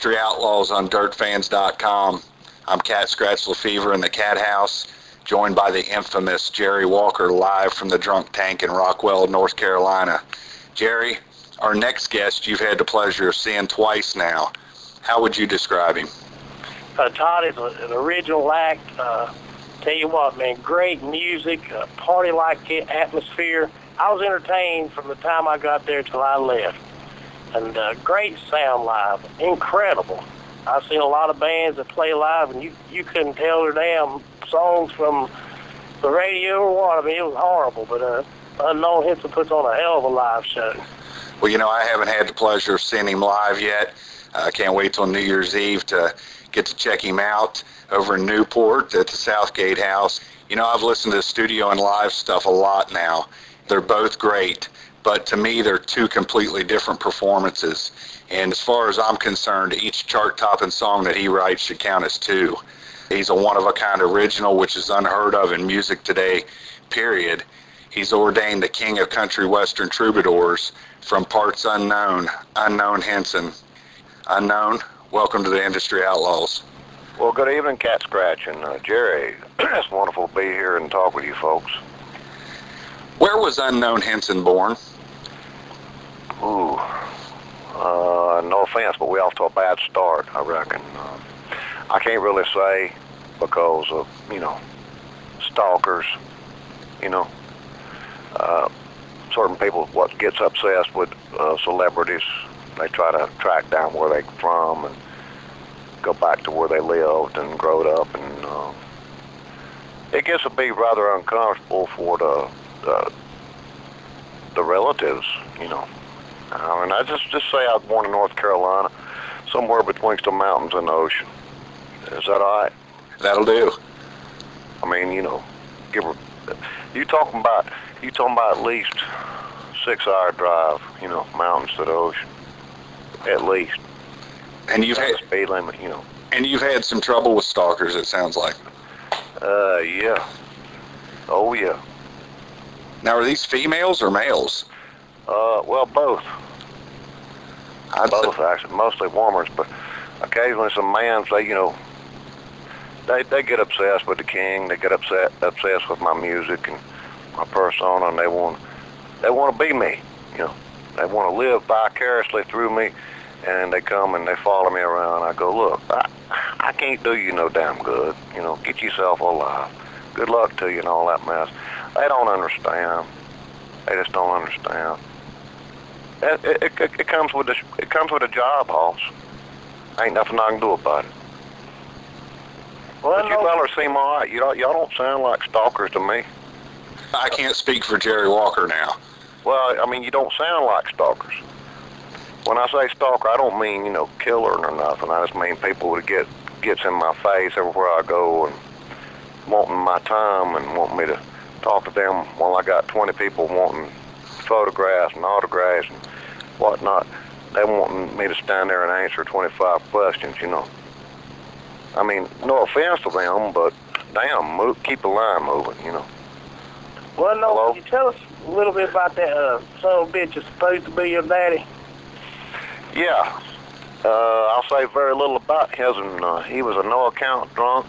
Industry Outlaws on DirtFans.com. I'm Cat Scratch LaFever in the Cat House, joined by the infamous Jerry Walker live from the Drunk Tank in Rockwell, North Carolina. Jerry, our next guest you've had the pleasure of seeing twice now. How would you describe him? Todd is an original act. Tell you what, man, great music, party-like atmosphere. I was entertained from the time I got there till I left. And great sound live, incredible. I've seen a lot of bands that play live, and you couldn't tell their damn songs from the radio or what. I mean, it was horrible, but Unknown Hinson puts on a hell of a live show. Well, you know, I haven't had the pleasure of seeing him live yet. I can't wait till New Year's Eve to get to check him out over in Newport at the Southgate House. You know, I've listened to the studio and live stuff a lot now. They're both great, but to me, they're two completely different performances. And as far as I'm concerned, each chart-topping song that he writes should count as two. He's a one-of-a-kind original, which is unheard of in music today, period. He's ordained the king of country western troubadours from parts unknown, Unknown Hinson. Unknown, welcome to the Industry Outlaws. Well, good evening, Cat Scratch and Jerry. It's wonderful to be here and talk with you folks. Where was Unknown Hinson born? Ooh, no offense, but we off to a bad start, I reckon. I can't really say because of, stalkers, certain people what gets obsessed with celebrities. They try to track down where they're from and go back to where they lived and growed up, and it gets to be rather uncomfortable for the relatives, And I just say I was born in North Carolina, somewhere betwixt the mountains and the ocean. Is that all right? That'll do. I mean, you talking about at least 6-hour drive, mountains to the ocean, at least. And you've had speed limit, And you've had some trouble with stalkers, it sounds like. Yeah. Oh, yeah. Now, are these females or males? Well, both. Both, actually. Mostly women, but occasionally some mans, they get obsessed with the king. They get obsessed with my music and my persona, and they want to be me, They want to live vicariously through me, and they come and they follow me around. I go, look, I can't do you no damn good. Get yourself alive. Good luck to you and all that mess. They don't understand. They just don't understand. It comes with a job, Hoss. Ain't nothing I can do about it. Well, but you fellas seem all right. Y'all don't sound like stalkers to me. I can't speak for Jerry Walker now. Well, I mean, you don't sound like stalkers. When I say stalker, I don't mean, killer or nothing. I just mean people that gets in my face everywhere I go and wanting my time and wanting me to talk to them while I got 20 people wanting photographs and autographs and whatnot. They wanting me to stand there and answer 25 questions, I mean, no offense to them, but damn, keep the line moving, Well, no, Hello? Can you tell us a little bit about that son of a bitch that's supposed to be your daddy? Yeah. I'll say very little about his, and he was a no-account drunk,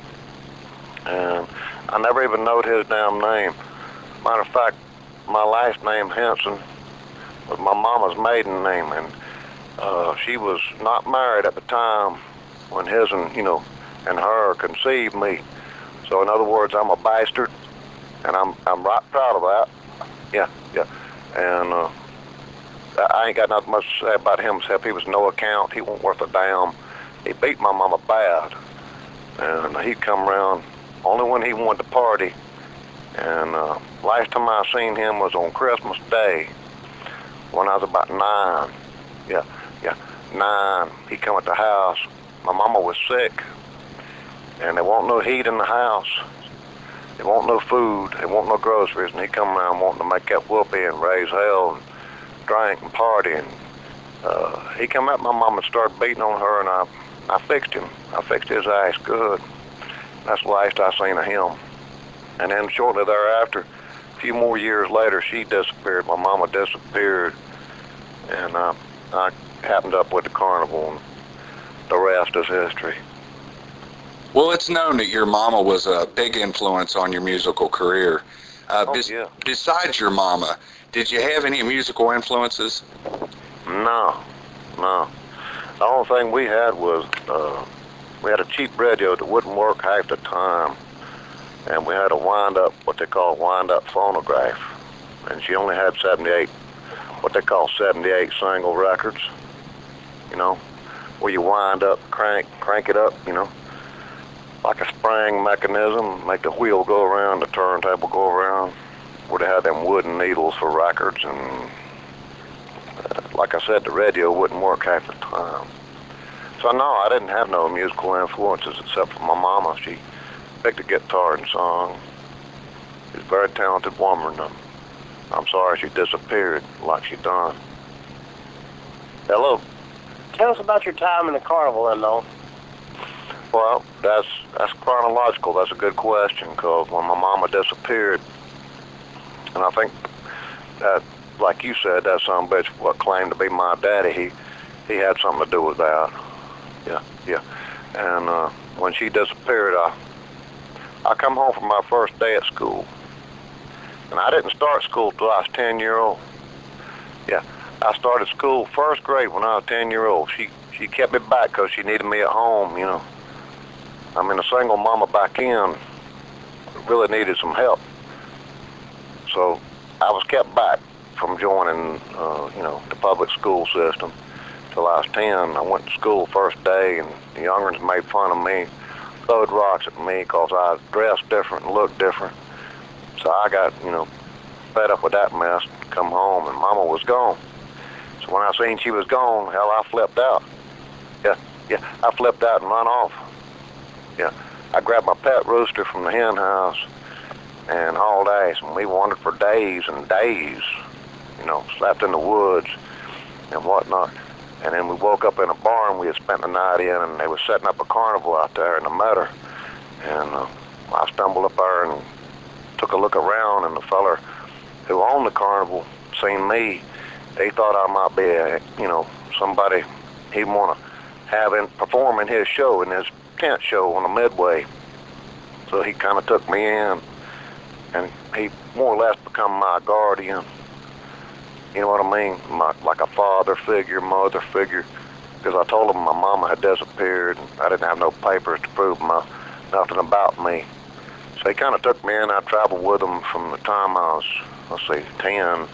and I never even knowed his damn name. Matter of fact, my last name, Hinson, was my mama's maiden name, and she was not married at the time when his and her conceived me. So in other words, I'm a bastard, and I'm right proud of that. Yeah. And I ain't got nothing much to say about him except he was no account. He wasn't worth a damn. He beat my mama bad, and he'd come around only when he wanted to party. And last time I seen him was on Christmas Day when I was about 9. Yeah, 9. He come at the house. My mama was sick, and there wasn't no heat in the house. There wasn't no food. There wasn't no groceries, and he come around wanting to make that whoopee and raise hell and drink and party. And he come at my mama and started beating on her, and I fixed him. I fixed his ass good. That's the last I seen of him. And then shortly thereafter, a few more years later, she disappeared. My mama disappeared, and I happened up with the carnival. And the rest is history. Well, it's known that your mama was a big influence on your musical career. Yeah. Besides your mama, did you have any musical influences? No. The only thing we had was we had a cheap radio that wouldn't work half the time, and we had a what they call wind-up phonograph, and she only had 78, what they call 78 single records, where you wind up, crank it up, like a spring mechanism, make the wheel go around, the turntable go around, where they had them wooden needles for records, and like I said, the radio wouldn't work half the time. So no, I didn't have no musical influences except for my mama. She picked a guitar and sung. She's a very talented woman. I'm sorry she disappeared like she done. Hello? Tell us about your time in the carnival, then, though. Well, that's chronological. That's a good question, because when my mama disappeared, and I think that, like you said, that son of a bitch what claimed to be my daddy, he had something to do with that. Yeah. And when she disappeared, I come home from my first day at school. And I didn't start school till I was 10-year-old. Yeah, I started school first grade when I was 10-year-old. She kept me back because she needed me at home, I mean, a single mama back in really needed some help. So I was kept back from joining, the public school system till I was 10. I went to school first day, and the young'uns made fun of me, throwed rocks at me because I dressed different and looked different. So I got, fed up with that mess, come home, and Mama was gone. So when I seen she was gone, hell, I flipped out. Yeah, I flipped out and run off. Yeah, I grabbed my pet rooster from the hen house and hauled ass, and we wandered for days and days, slept in the woods and whatnot. And then we woke up in a barn we had spent the night in, and they were setting up a carnival out there in the meadow. And I stumbled up there and took a look around, and the feller who owned the carnival seen me. They thought I might be somebody he'd want to have perform in his show, in his tent show on the Midway. So he kind of took me in, and he more or less become my guardian. You know what I mean? Like a father figure, mother figure. Because I told him my mama had disappeared, and I didn't have no papers to prove nothing about me. So he kind of took me in. I traveled with him from the time I was, 10,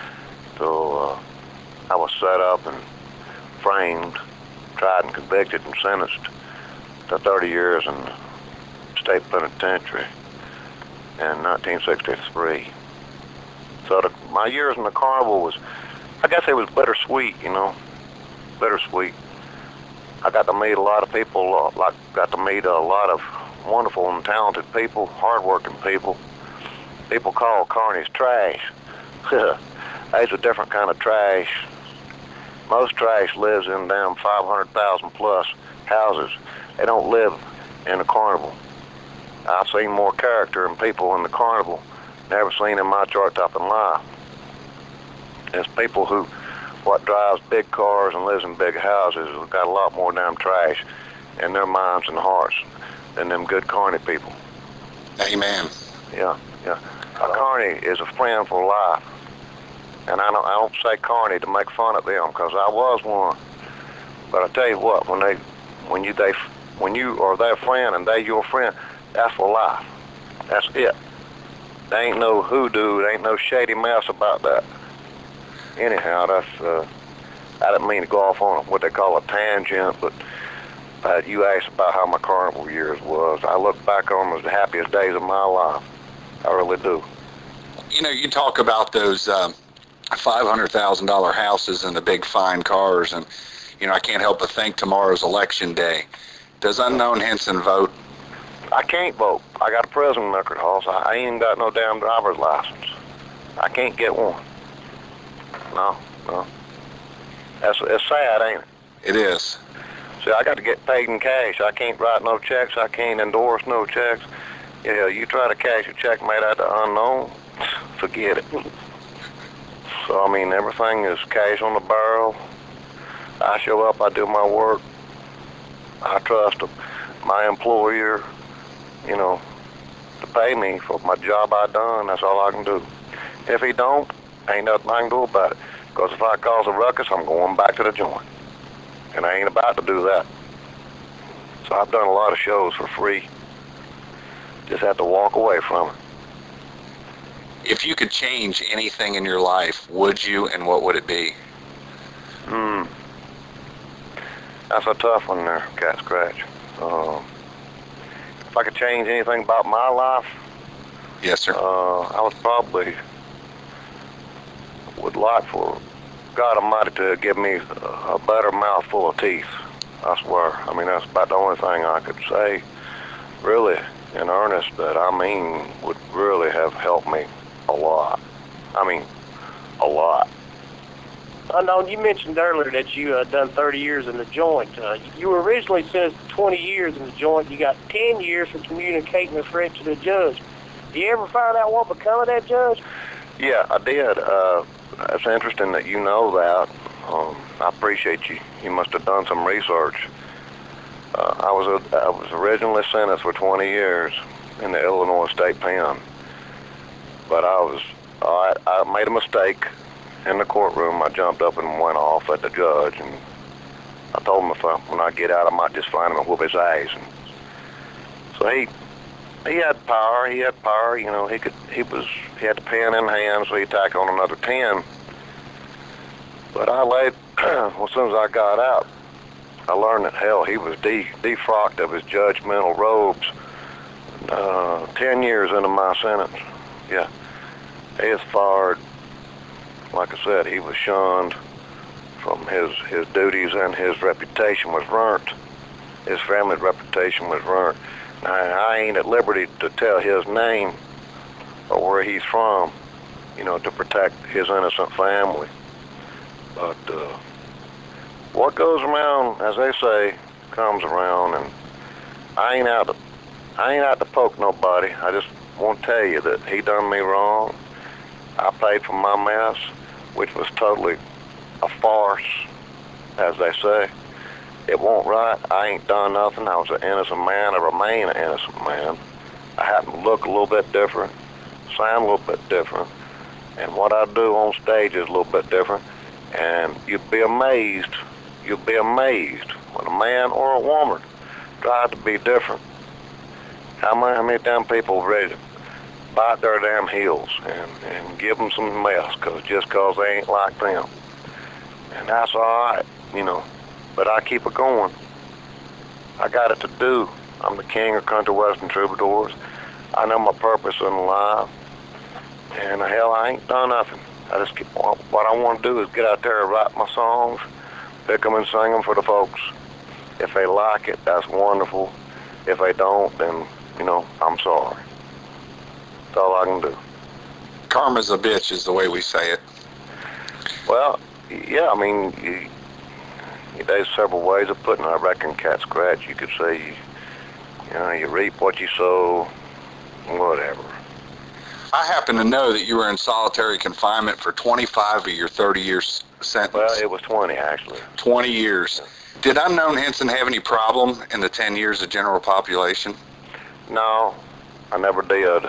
till I was set up and framed, tried and convicted and sentenced to 30 years in state penitentiary in 1963. So my years in the carnival was, I guess it was bittersweet, bittersweet. I got to meet a lot of people, got to meet a lot of wonderful and talented people, hardworking people. People call carnies trash. There's a different kind of trash. Most trash lives in damn 500,000 plus houses. They don't live in the carnival. I've seen more character in people in the carnival never seen in my chart top in life. It's people what drives big cars and lives in big houses have got a lot more damn trash in their minds and hearts than them good carny people. Amen. Yeah. A carny is a friend for life. And I don't say carny to make fun of them, because I was one. But I tell you what, when you are their friend and they your friend, that's for life. That's it. There ain't no hoodoo, there ain't no shady mess about that. Anyhow, I didn't mean to go off on what they call a tangent, but you asked about how my carnival years was. I look back on them as the happiest days of my life. I really do. You talk about those $500,000 houses and the big fine cars, and I can't help but think tomorrow's election day. Does unknown Henson vote? I can't vote. I got a prison record, Hoss. I ain't even got no damn driver's license. I can't get one. No. It's sad, ain't it? It is. See, I got to get paid in cash. I can't write no checks. I can't endorse no checks. Yeah, you try to cash a check made out to unknown, forget it. So, everything is cash on the barrel. I show up, I do my work, I trust my employer, you know, to pay me for my job I done. That's all I can do. If he don't, ain't nothing I can do about it. Because if I cause a ruckus, I'm going back to the joint. And I ain't about to do that. So I've done a lot of shows for free. Just have to walk away from it. If you could change anything in your life, would you, and what would it be? That's a tough one there, Cat Scratch. If I could change anything about my life, Yes, sir. I would like for God Almighty to give me a better mouthful of teeth. I swear. I mean, that's about the only thing I could say, really, in earnest, that I mean would really have helped me a lot. I mean, a lot. Unknown, you mentioned earlier that you done 30 years in the joint. You were originally sentenced to 20 years in the joint. You got 10 years for communicating a threat to the judge. Do you ever find out what become of that judge? Yeah, I did. It's interesting that you know that. I appreciate you. You must have done some research. I was originally sentenced for 20 years in the Illinois State Pen, but I made a mistake in the courtroom. I jumped up and went off at the judge, and I told him when I get out, I might just find him and whoop his ass. And so he had power. He had power. You know, he had the pen in hand, so he tacked on another 10. But as soon as I got out, I learned that, hell, he was defrocked of his judgmental robes 10 years into my sentence. Yeah. He was fired. Like I said, he was shunned from his duties, and his reputation was burnt. His family's reputation was burnt. Now, I ain't at liberty to tell his name or where he's from, you know, to protect his innocent family. But what goes around, as they say, comes around, and I ain't out to poke nobody. I just want to tell you that he done me wrong. I paid for my mess, which was totally a farce, as they say. It won't right. I ain't done nothing. I was an innocent man. I remain an innocent man. I happen to look a little bit different, sound a little bit different, and what I do on stage is a little bit different. And you'd be amazed when a man or a woman tries to be different. How many damn people are ready to bite their damn heels and give them some mess just cause they ain't like them? And that's all right, you know. But I keep it going. I got it to do. I'm the king of country western troubadours. I know my purpose in life. And hell, I ain't done nothing. What I want to do is get out there and write my songs, pick them and sing them for the folks. If they like it, that's wonderful. If they don't, then, you know, I'm sorry. That's all I can do. Karma's a bitch is the way we say it. Well, yeah, I mean, there's several ways of putting it. I reckon, Cat Scratch, you could say, you reap what you sow, whatever. I happen to know that you were in solitary confinement for 25 of your 30 years sentence. Well, it was 20, actually. 20 years. Did unknown Henson have any problem in the 10 years of general population? No, I never did.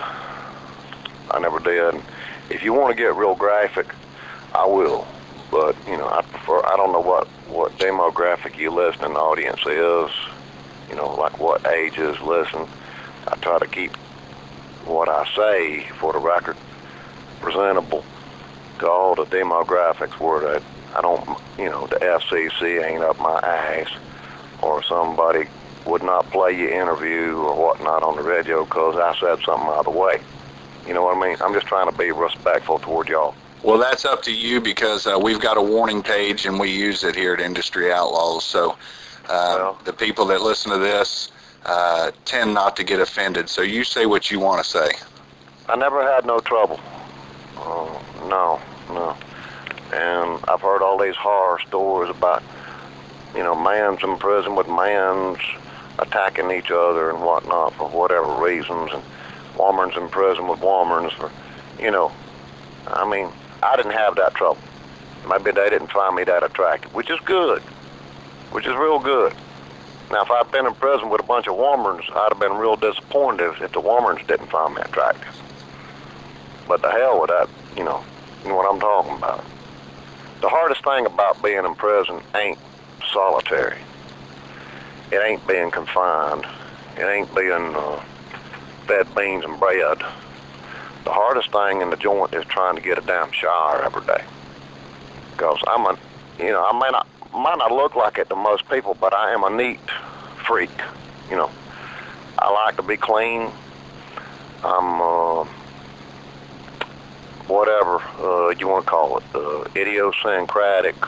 If you want to get real graphic, I will. But, I don't know what demographic you listening audience is, like what ages listen. I try to keep what I say for the record presentable to all the demographics where I don't, the FCC ain't up my ass, or somebody would not play your interview or whatnot on the radio because I said something out of the way. You know what I mean? I'm just trying to be respectful toward y'all. Well, that's up to you because we've got a warning page and we use it here at Industry Outlaws. So the people that listen to this tend not to get offended. So you say what you want to say. I never had no trouble. No. And I've heard all these horror stories about, mans in prison with mans attacking each other and whatnot for whatever reasons, and womans in prison with womans for, I didn't have that trouble. Maybe they didn't find me that attractive, which is good, which is real good. Now, if I'd been in prison with a bunch of Mormons, I'd have been real disappointed if the Mormons didn't find me attractive. But the hell with that, you know what I'm talking about. The hardest thing about being in prison ain't solitary. It ain't being confined. It ain't being fed beans and bread. The hardest thing in the joint is trying to get a damn shower every day. Because I might not look like it to most people, but I am a neat freak. You know, I like to be clean. I'm whatever you want to call it, idiosyncratic,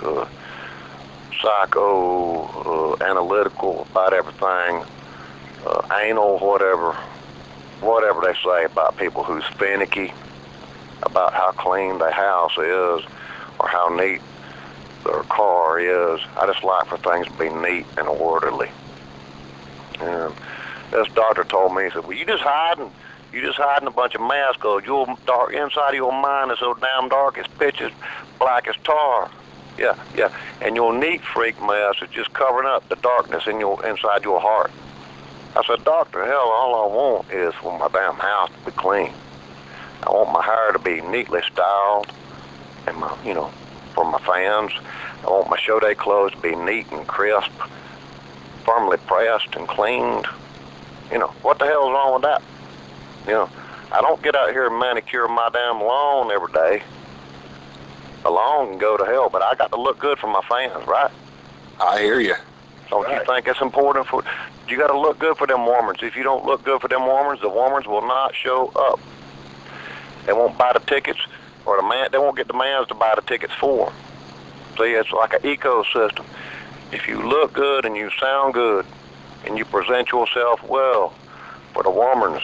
psycho, analytical about everything, anal, whatever they say about people who's finicky about how clean their house is or how neat their car is. I just like for things to be neat and orderly. And this doctor told me, he said, well, you just hiding a bunch of mess because your dark inside of your mind is so damn dark it's pitch as black as tar. Yeah. And your neat freak mess is just covering up the darkness inside your heart. I said, doctor, hell, all I want is for my damn house to be clean. I want my hair to be neatly styled and for my fans. I want my show day clothes to be neat and crisp, firmly pressed and cleaned. What the hell's wrong with that? I don't get out here and manicure my damn lawn every day. The lawn can go to hell, but I got to look good for my fans, right? I hear you. Don't you think it's important you got to look good for them Mormons. If you don't look good for them Mormons, the Mormons will not show up. They won't buy the tickets, or they won't get the mans to buy the tickets for them. See, it's like an ecosystem. If you look good and you sound good and you present yourself well for the Mormons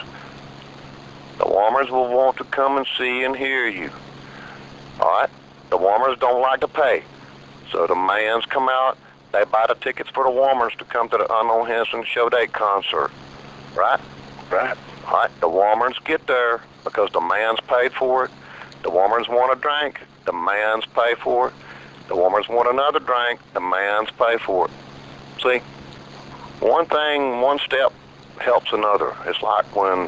will want to come and see and hear you. All right? The Mormons don't like to pay. So the mans come out, they buy the tickets for the Mormons to come to the Unknown Henson show date concert. Right? Right. All right? The Mormons get there because the mans paid for it. The Mormons want a drink, the mans pay for it. The Mormons want another drink, the mans pay for it. See? One step helps another. It's like when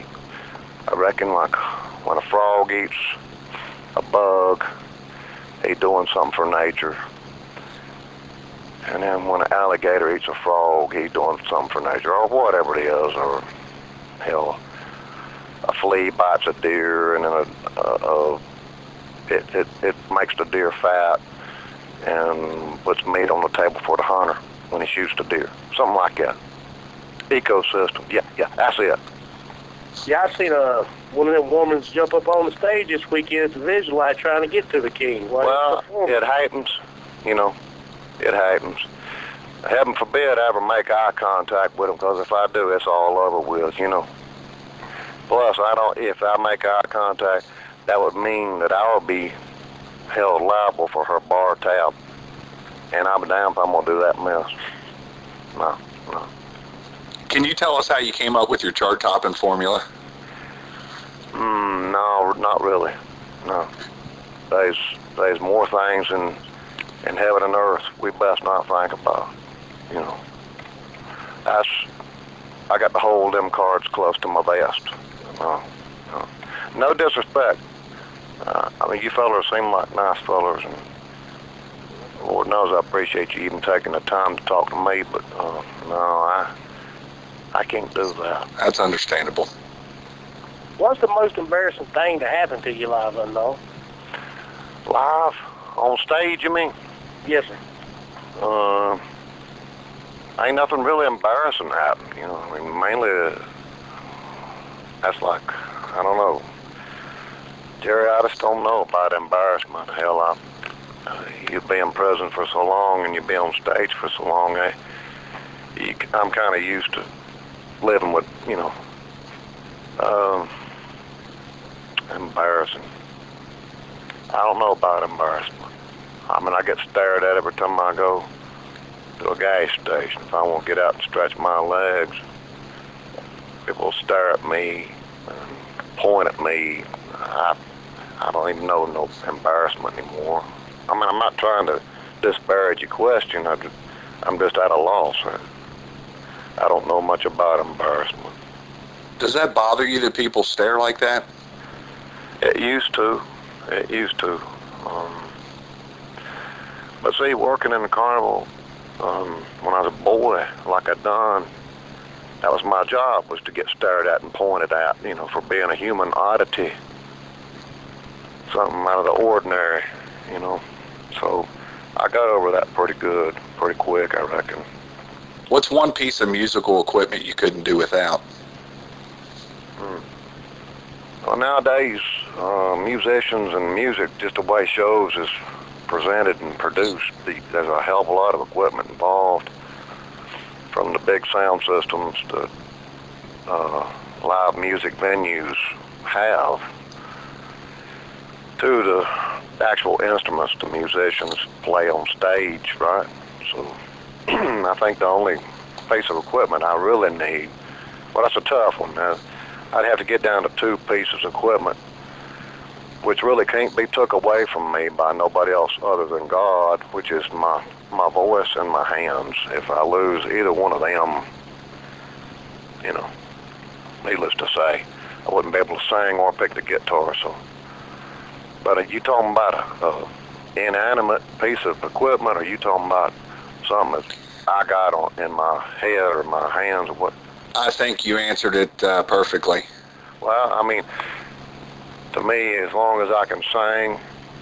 a frog eats a bug, he's doing something for nature. And then when an alligator eats a frog, he's doing something for nature, or whatever it is, or hell, a flea bites a deer, and then it makes the deer fat and puts meat on the table for the hunter when he shoots the deer. Something like that. Ecosystem. Yeah, that's it. Yeah, I seen one of them women jump up on the stage this weekend at the Visualite trying to get to the king. Well, it happens. It happens. Heaven forbid I ever make eye contact with him, because if I do, it's all over with, Plus, if I make eye contact, that would mean that I would be held liable for her bar tab. And I'm damned if I'm going to do that mess. No. Can you tell us how you came up with your chart topping formula? No, not really. No. There's more things in heaven and earth we best not think about. I got to hold them cards close to my vest. No disrespect. You fellers seem like nice fellers, and Lord knows I appreciate you even taking the time to talk to me, but no, I can't do that. That's understandable. What's the most embarrassing thing to happen to you live, Unknown? Live? On stage, you mean? Yes, sir. Ain't nothing really embarrassing happened, mainly that's like, I don't know. Jerry, I just don't know about embarrassment. Hell, you be in prison for so long and you be on stage for so long, I'm kind of used to living with, embarrassing. I don't know about embarrassment. I get stared at every time I go to a gas station. If I want to get out and stretch my legs, people stare at me and point at me. I don't even know no embarrassment anymore. I'm not trying to disparage your question. I'm just at a loss. I don't know much about embarrassment. Does that bother you that people stare like that? It used to. It used to. But see, working in the carnival, when I was a boy, like I'd done, that was my job, was to get stared at and pointed at, for being a human oddity. Something out of the ordinary, So I got over that pretty quick, I reckon. What's one piece of musical equipment you couldn't do without? Well, nowadays, musicians and music, just the way shows is presented and produced, there's a hell of a lot of equipment involved, from the big sound systems to live music venues have, to the actual instruments the musicians play on stage, right? So I think the only piece of equipment I really need, well, that's a tough one. I'd have to get down to two pieces of equipment, which really can't be took away from me by nobody else other than God, which is my voice and my hands. If I lose either one of them, needless to say, I wouldn't be able to sing or pick the guitar. So, but are you talking about a inanimate piece of equipment, or are you talking about something that I got in my head or my hands, or what? I think you answered it perfectly. Well, I mean, to me, as long as I can sing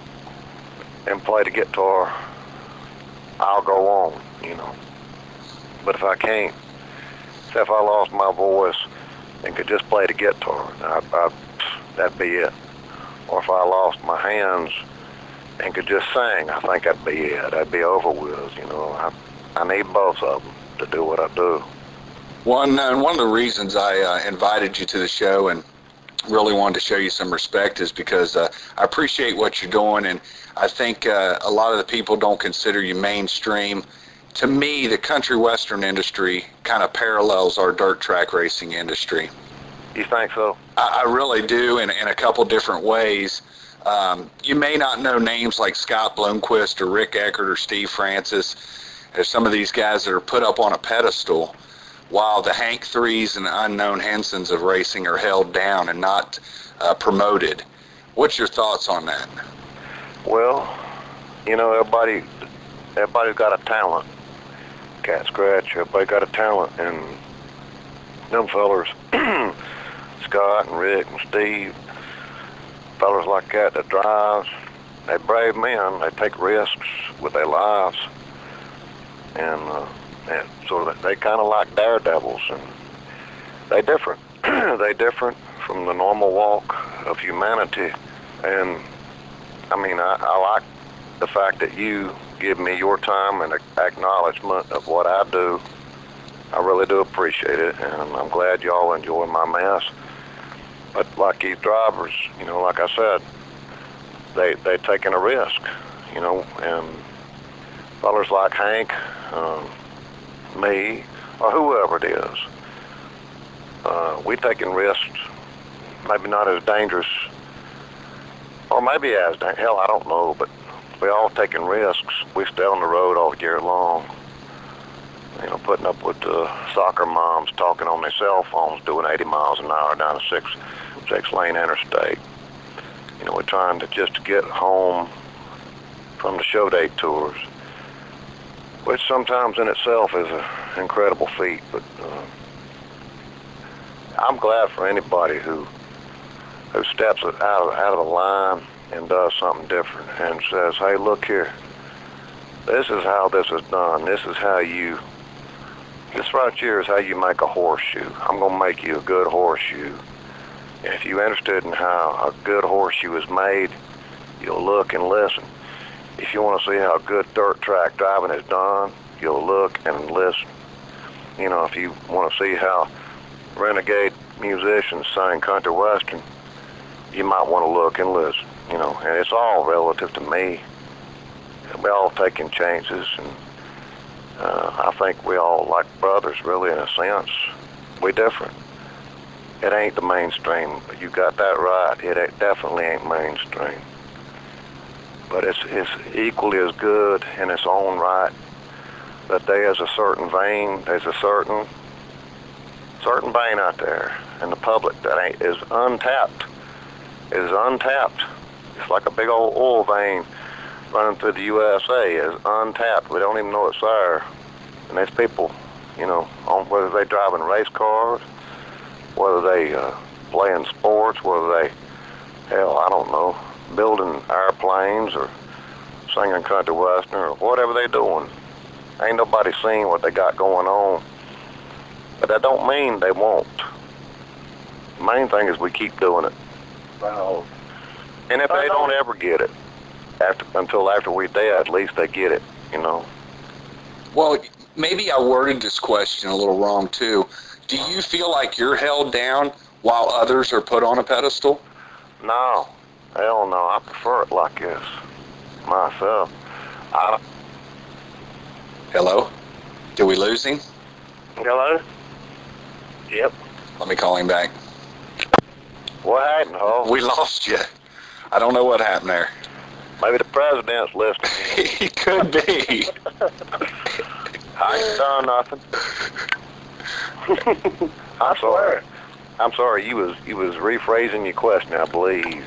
and play the guitar, I'll go on, But if I can't, say if I lost my voice and could just play the guitar, that'd be it. Or if I lost my hands and could just sing, I think that'd be it. That'd be over with, I need both of them to do what I do. One of the reasons I invited you to the show and really wanted to show you some respect is because I appreciate what you're doing, and I think a lot of the people don't consider you mainstream. To me, the country western industry kind of parallels our dirt track racing industry. You think so? I really do, in a couple different ways. You may not know names like Scott Bloomquist or Rick Eckert or Steve Francis. There's some of these guys that are put up on a pedestal, while the Hank Threes and the Unknown Hensons of racing are held down and not promoted. What's your thoughts on that? Well, everybody's got a talent. Cat scratch, everybody got a talent, and them fellers, Scott and Rick and Steve, fellers like that drive, they brave men. They take risks with their lives, and so they kind of like daredevils, and they different. They different from the normal walk of humanity. And I mean, I like the fact that you give me your time and acknowledgement of what I do. I really do appreciate it, and I'm glad y'all enjoy my mess. But like these drivers, like I said, they taking a risk, and fellers like Hank, me, or whoever it is, we taking risks, maybe not as dangerous, or maybe as hell, I don't know, but we all taking risks. We stay on the road all year long, putting up with the soccer moms talking on their cell phones, doing 80 miles an hour down a six-lane interstate. We're trying to just get home from the show day tours, which sometimes in itself is an incredible feat. But I'm glad for anybody who steps out of the line and does something different and says, hey, look here, this is how this is done. This right here is how you make a horseshoe. I'm going to make you a good horseshoe. And if you're interested in how a good horseshoe is made, you'll look and listen. If you want to see how good dirt track driving is done, you'll look and listen. If you want to see how renegade musicians sing country western, you might want to look and listen. And it's all relative to me. We're all taking chances, and I think we all like brothers, really, in a sense. We're different. It ain't the mainstream. You got that right. It definitely ain't mainstream. But it's equally as good in its own right. That there's a certain vein, there's a certain certain vein out there in the public that is untapped. It is untapped. It's like a big old oil vein running through the USA. Is untapped. We don't even know it's there. And there's people, you know, on whether they driving race cars, whether they playing sports, whether they, hell, I don't know, building airplanes or singing country western or whatever they doing. Ain't nobody seen what they got going on. But that don't mean they won't. The main thing is we keep doing it. Well, And if they don't ever get it, until after we're dead, at least they get it, you know. Well, maybe I worded this question a little wrong, too. Do you feel like you're held down while others are put on a pedestal? No. Hell no. I prefer it like this myself. Hello? Did we lose him? hello? Yep. Let me call him back. What happened, Ho? We lost you. I don't know what happened there. Maybe the president's listening. He could be. I ain't done nothing. I'm sorry. I'm sorry. You was rephrasing your question, I believe.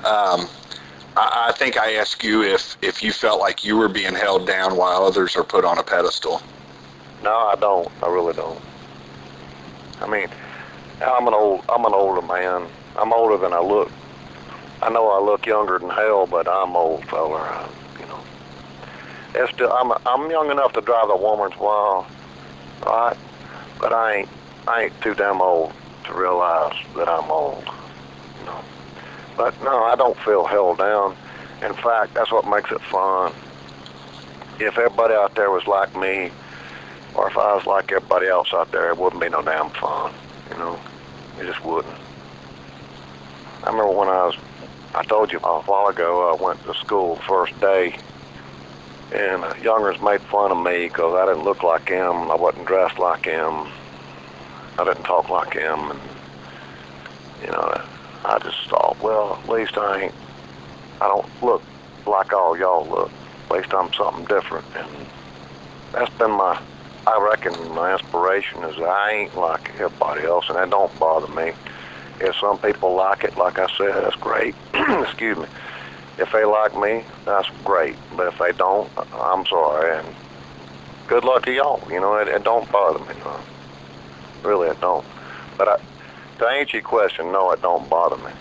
I think I asked you if you felt like you were being held down while others are put on a pedestal. No, I don't. I really don't. I mean, I'm an older man. I'm older than I look. I know I look younger than hell, but I'm old, fella. You know, it's still, I'm young enough to drive a woman's while, right? But I ain't too damn old to realize that I'm old. You know. But no, I don't feel held down. In fact, that's what makes it fun. If everybody out there was like me, or if I was like everybody else out there, it wouldn't be no damn fun. You know, it just wouldn't. I remember when I told you a while ago, I went to school first day, and youngers made fun of me because I didn't look like him, I wasn't dressed like him, I didn't talk like him, and, you know, I just thought, well, at least I don't look like all y'all look. At least I'm something different, and that's been I reckon my inspiration is that I ain't like everybody else, and that don't bother me. If some people like it, like I said, that's great. Excuse me. If they like me, that's great. But if they don't, I'm sorry, and good luck to y'all. You know, it don't bother me. No. Really, it don't. But to answer your question, no, it don't bother me.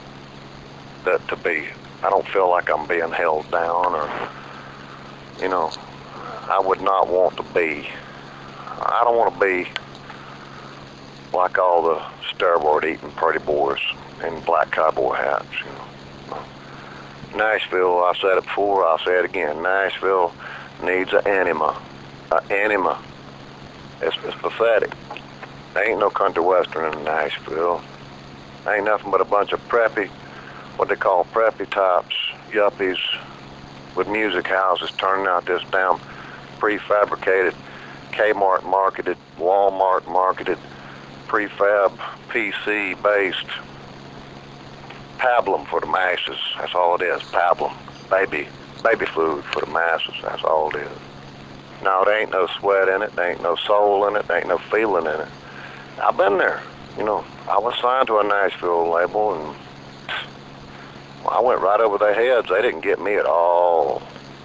I don't feel like I'm being held down, or, you know, I would not want to be. I don't want to be like all the steroid-eating pretty boys in black cowboy hats, you know. Nashville, I said it before, I'll say it again. Nashville needs an enema. An enema. It's pathetic. There ain't no country western in Nashville. There ain't nothing but a bunch of preppy, what they call preppy types, yuppies, with music houses turning out this damn prefabricated, Kmart marketed, Walmart marketed, prefab, PC-based pablum for the masses. That's all it is, pablum. Baby food for the masses. That's all it is. No, there ain't no sweat in it. There ain't no soul in it. There ain't no feeling in it. I've been there. You know, I was signed to a Nashville label, and I went right over their heads. They didn't get me at all.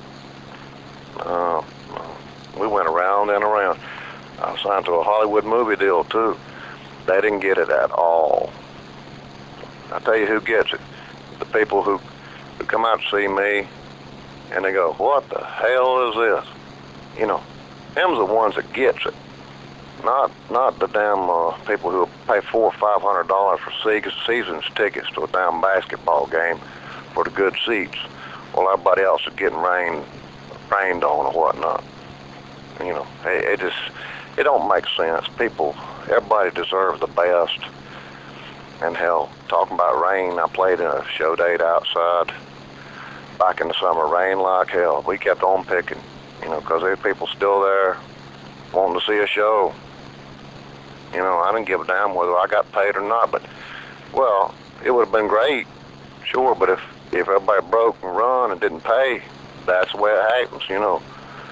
No. We went around and around. I was signed to a Hollywood movie deal, too. They didn't get it at all. I tell you who gets it. The people who come out to see me, and they go, what the hell is this? You know, them's the ones that gets it. Not the damn people who pay $400 or $500 for season's tickets to a damn basketball game for the good seats, while everybody else is getting rained on or whatnot. You know, it don't make sense. Everybody deserves the best. And hell, talking about rain, I played in a show date outside back in the summer. Rain like hell. We kept on picking, you know, because there's people still there wanting to see a show. You know, I didn't give a damn whether I got paid or not, but, well, it would have been great, sure, but if everybody broke and run and didn't pay, that's the way it happens, you know.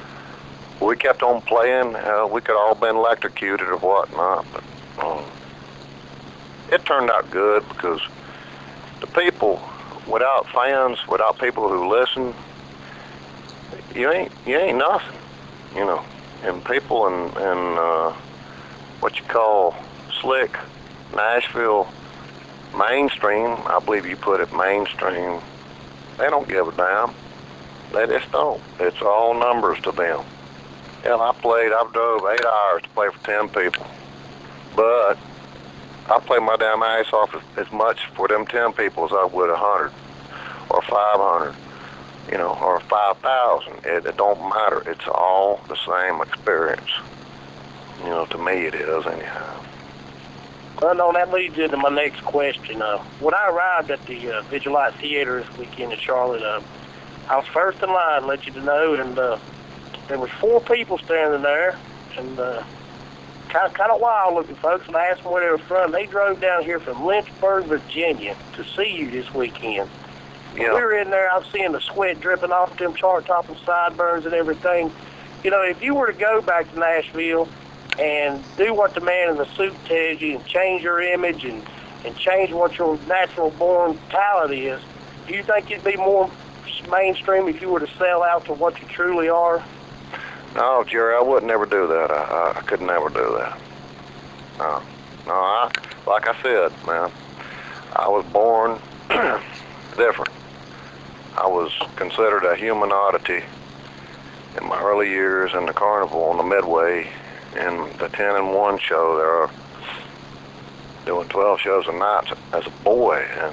We kept on playing. We could all been electrocuted or whatnot, but it turned out good because the people, without fans, without people who listen, you ain't nothing, you know. And people in what you call slick Nashville mainstream, I believe you put it mainstream, they don't give a damn. They just don't. It's all numbers to them. Hell, I've drove 8 hours to play for 10 people. But I play my damn ass off as much for them 10 people as I would 100 or 500, you know, or 5,000. It don't matter. It's all the same experience. You know, to me it is anyhow. Well, no, that leads into my next question. When I arrived at the Vigil Light Theater this weekend in Charlotte, I was first in line, let you know, and there was 4 people standing there, and kind of wild-looking folks, and I asked them where they were from. They drove down here from Lynchburg, Virginia, to see you this weekend. Yeah. We were in there, I was seeing the sweat dripping off them chart-topping sideburns and everything. You know, if you were to go back to Nashville and do what the man in the suit tells you and change your image and change what your natural-born talent is, do you think it'd be more mainstream if you were to sell out to what you truly are? No, Jerry, I would never do that. I could never do that. No, like I said, man, I was born different. I was considered a human oddity in my early years in the carnival on the Midway. In the 10 and 1 show, they were doing 12 shows a night as a boy, and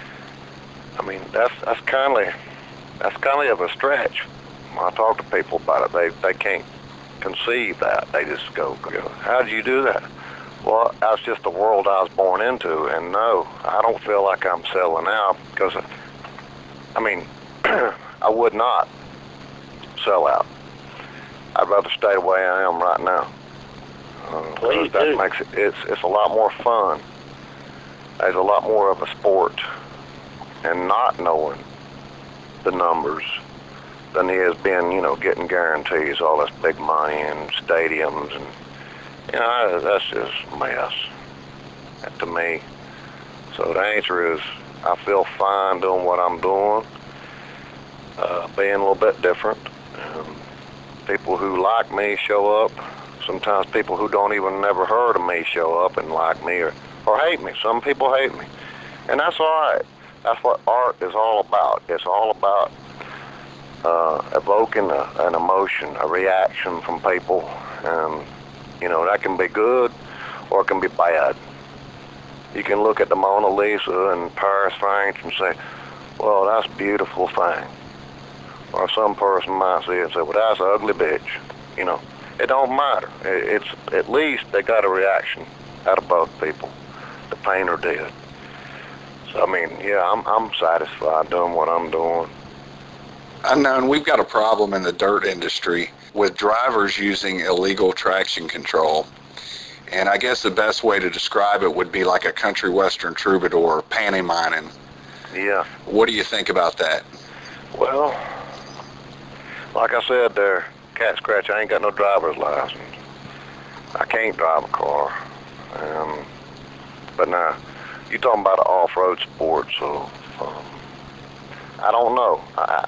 I mean that's kind of a stretch. When I talk to people about it, they can't conceive that. They just go, how did you do that? Well, that's just the world I was born into, and no, I don't feel like I'm selling out because, I mean, I would not sell out. I'd rather stay the way I am right now. Please that do. makes it's a lot more fun. There's a lot more of a sport, and not knowing the numbers than he is being, you know, getting guarantees, all this big money and stadiums, and you know, that's just a mess to me. So the answer is, I feel fine doing what I'm doing, being a little bit different. People who like me show up. Sometimes people who don't even never heard of me show up and like me or hate me. Some people hate me, and that's all right. That's what art is all about. It's all about evoking an emotion, a reaction from people, and you know, that can be good or it can be bad. You can look at the Mona Lisa in Paris, France, and say, well, that's a beautiful thing. Or some person might see it and say, well, that's an ugly bitch. You know, it don't matter. It's at least they got a reaction out of both people, the painter did. So, I mean, yeah, I'm satisfied doing what I'm doing. Unknown, we've got a problem in the dirt industry with drivers using illegal traction control. And I guess the best way to describe it would be like a country western troubadour panty mining. Yeah. What do you think about that? Well, like I said there, cat scratch, I ain't got no driver's license. I can't drive a car. But now, you're talking about an off-road sport, so I don't know.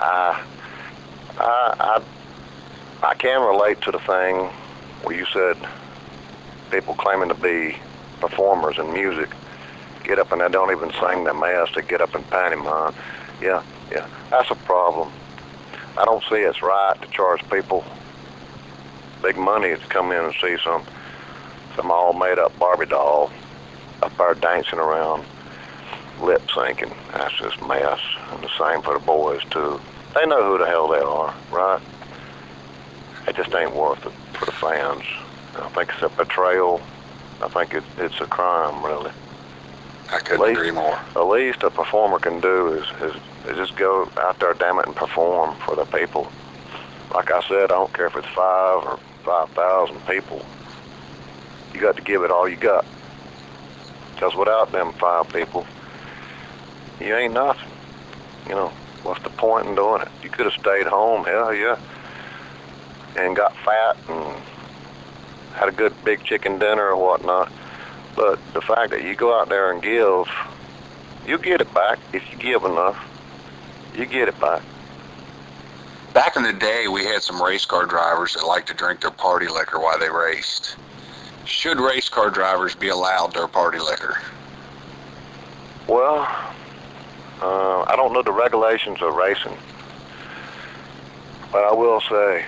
I can relate to the thing where you said people claiming to be performers in music get up and they don't even sing their mass. They get up and panty mine. Yeah, that's a problem. I don't see it's right to charge people big money to come in and see some all made up Barbie doll up there dancing around, lip syncing. That's just mess. And the same for the boys too. They know who the hell they are, right? It just ain't worth it for the fans. I think it's a betrayal. I think it's a crime, really. I couldn't agree more. The least a performer can do is just go out there, damn it, and perform for the people. Like I said, I don't care if it's 5 or 5,000 people. You got to give it all you got. Because without them 5 people, you ain't nothing. You know, what's the point in doing it? You could have stayed home, hell yeah, and got fat and had a good big chicken dinner or whatnot. But the fact that you go out there and give, you get it back. If you give enough, you get it back. Back in the day, we had some race car drivers that liked to drink their party liquor while they raced. Should race car drivers be allowed their party liquor? Well, I don't know the regulations of racing, but I will say,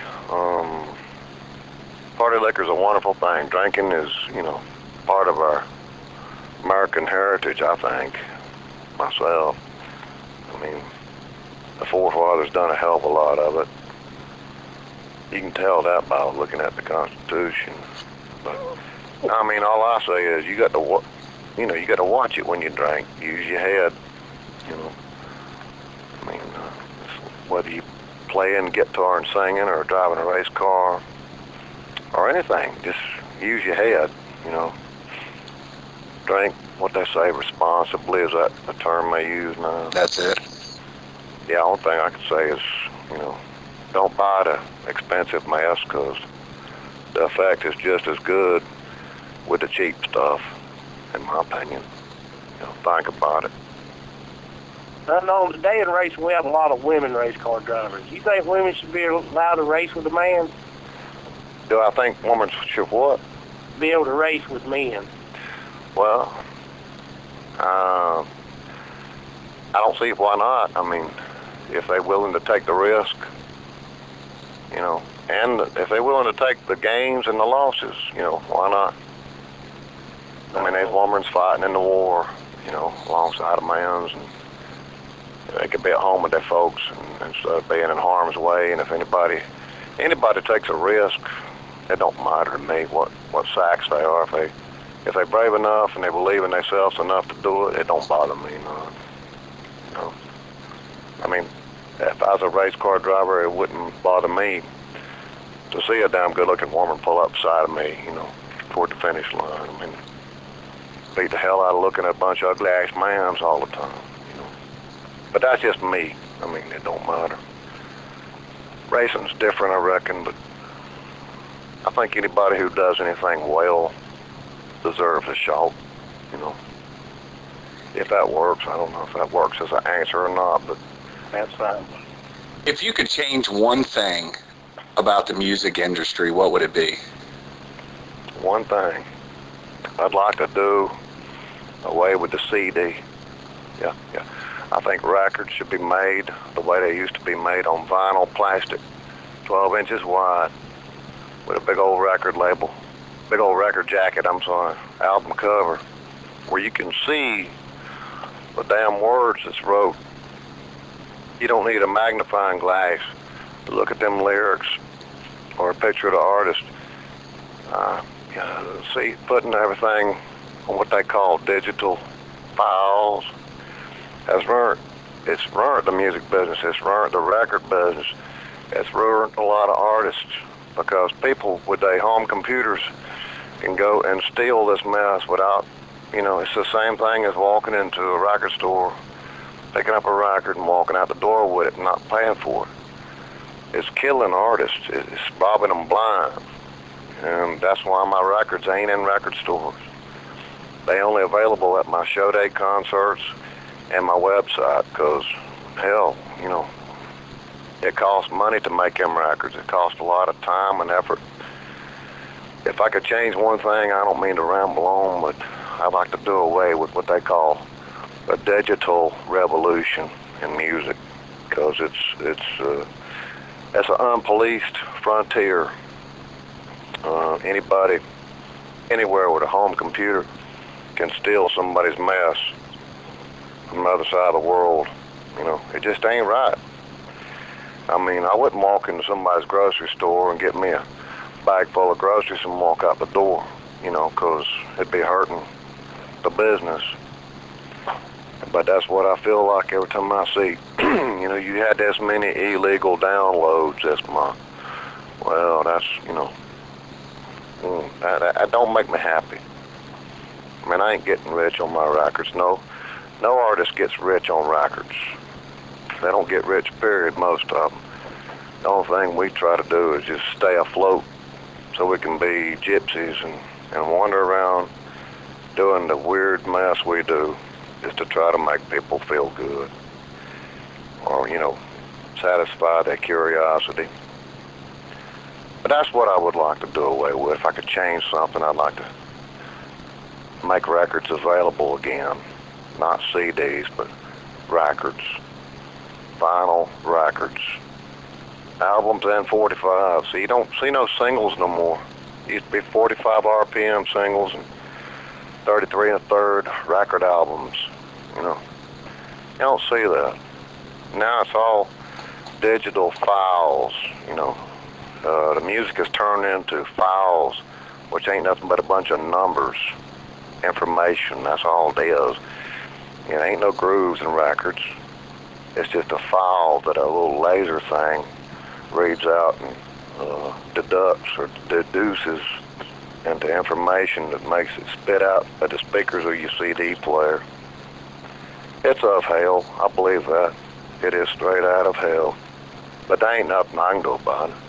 party liquor is a wonderful thing. Drinking is, part of our American heritage, I think, myself. I mean, the forefathers done a hell of a lot of it. You can tell that by looking at the Constitution. But, I mean, all I say is you got to watch it when you drink. Use your head, I mean, whether you playing guitar and singing or driving a race car or anything, just use your head, Drink, what they say, responsibly. Is that the term they use now? That's it. The only thing I could say is, don't buy the expensive mess, because the effect is just as good with the cheap stuff, in my opinion. Think about it. I know today in racing we have a lot of women race car drivers. You think women should be allowed to race with a man? Do I think women should what? Be able to race with men. Well, I don't see why not. I mean, if they're willing to take the risk, and if they're willing to take the gains and the losses, why not? I mean, there's women's fighting in the war, alongside of men's, and they could be at home with their folks instead of being in harm's way. And if anybody takes a risk, it don't matter to me what sacks they are. If they're brave enough and they believe in themselves enough to do it, it don't bother me none. I mean, if I was a race car driver, it wouldn't bother me to see a damn good-looking woman pull up beside of me, toward the finish line. I mean, beat the hell out of looking at a bunch of ugly-ass mans all the time, But that's just me. I mean, it don't matter. Racing's different, I reckon, but I think anybody who does anything well deserves a shot, If that works, I don't know if that works as an answer or not, but that's fine. If you could change one thing about the music industry, what would it be? One thing I'd like to do away with the CD. Yeah. I think records should be made the way they used to be made, on vinyl plastic, 12 inches wide, with a big old record label, big old record jacket, album cover, where you can see the damn words that's wrote. You don't need a magnifying glass to look at them lyrics or a picture of the artist. See, putting everything on what they call digital files has ruined. It's ruined the music business. It's ruined the record business. It's ruined a lot of artists, because people with their home computers can go and steal this mess without, it's the same thing as walking into a record store, picking up a record and walking out the door with it and not paying for it. It's killing artists. It's robbing them blind. And that's why my records ain't in record stores. They only available at my show day concerts and my website, because, hell, it costs money to make them records. It costs a lot of time and effort. If I could change one thing, I don't mean to ramble on, but I'd like to do away with what they call a digital revolution in music, because it's an unpoliced frontier. Anybody, anywhere with a home computer can steal somebody's mess from the other side of the world. It just ain't right. I mean, I wouldn't walk into somebody's grocery store and get me a bag full of groceries and walk out the door, because it'd be hurting the business. But that's what I feel like every time I see, you had this many illegal downloads this month. Well, that's, that don't make me happy. I mean, I ain't getting rich on my records. No artist gets rich on records. They don't get rich, period, most of them. The only thing we try to do is just stay afloat so we can be gypsies and wander around doing the weird mess we do is to try to make people feel good or, satisfy their curiosity. But that's what I would like to do away with. If I could change something, I'd like to make records available again. Not CDs, but records. Vinyl records. Albums and 45. So you don't see no singles no more. It used to be 45 RPM singles and 33 1/3 record albums. You don't see that. Now it's all digital files. The music is turned into files, which ain't nothing but a bunch of numbers, information. That's all it is. It ain't no grooves in records. It's just a file that a little laser thing reads out and deducts or deduces into information that makes it spit out at the speakers of your CD player. It's of hell. I believe that. It is straight out of hell. But there ain't nothing I can do about it.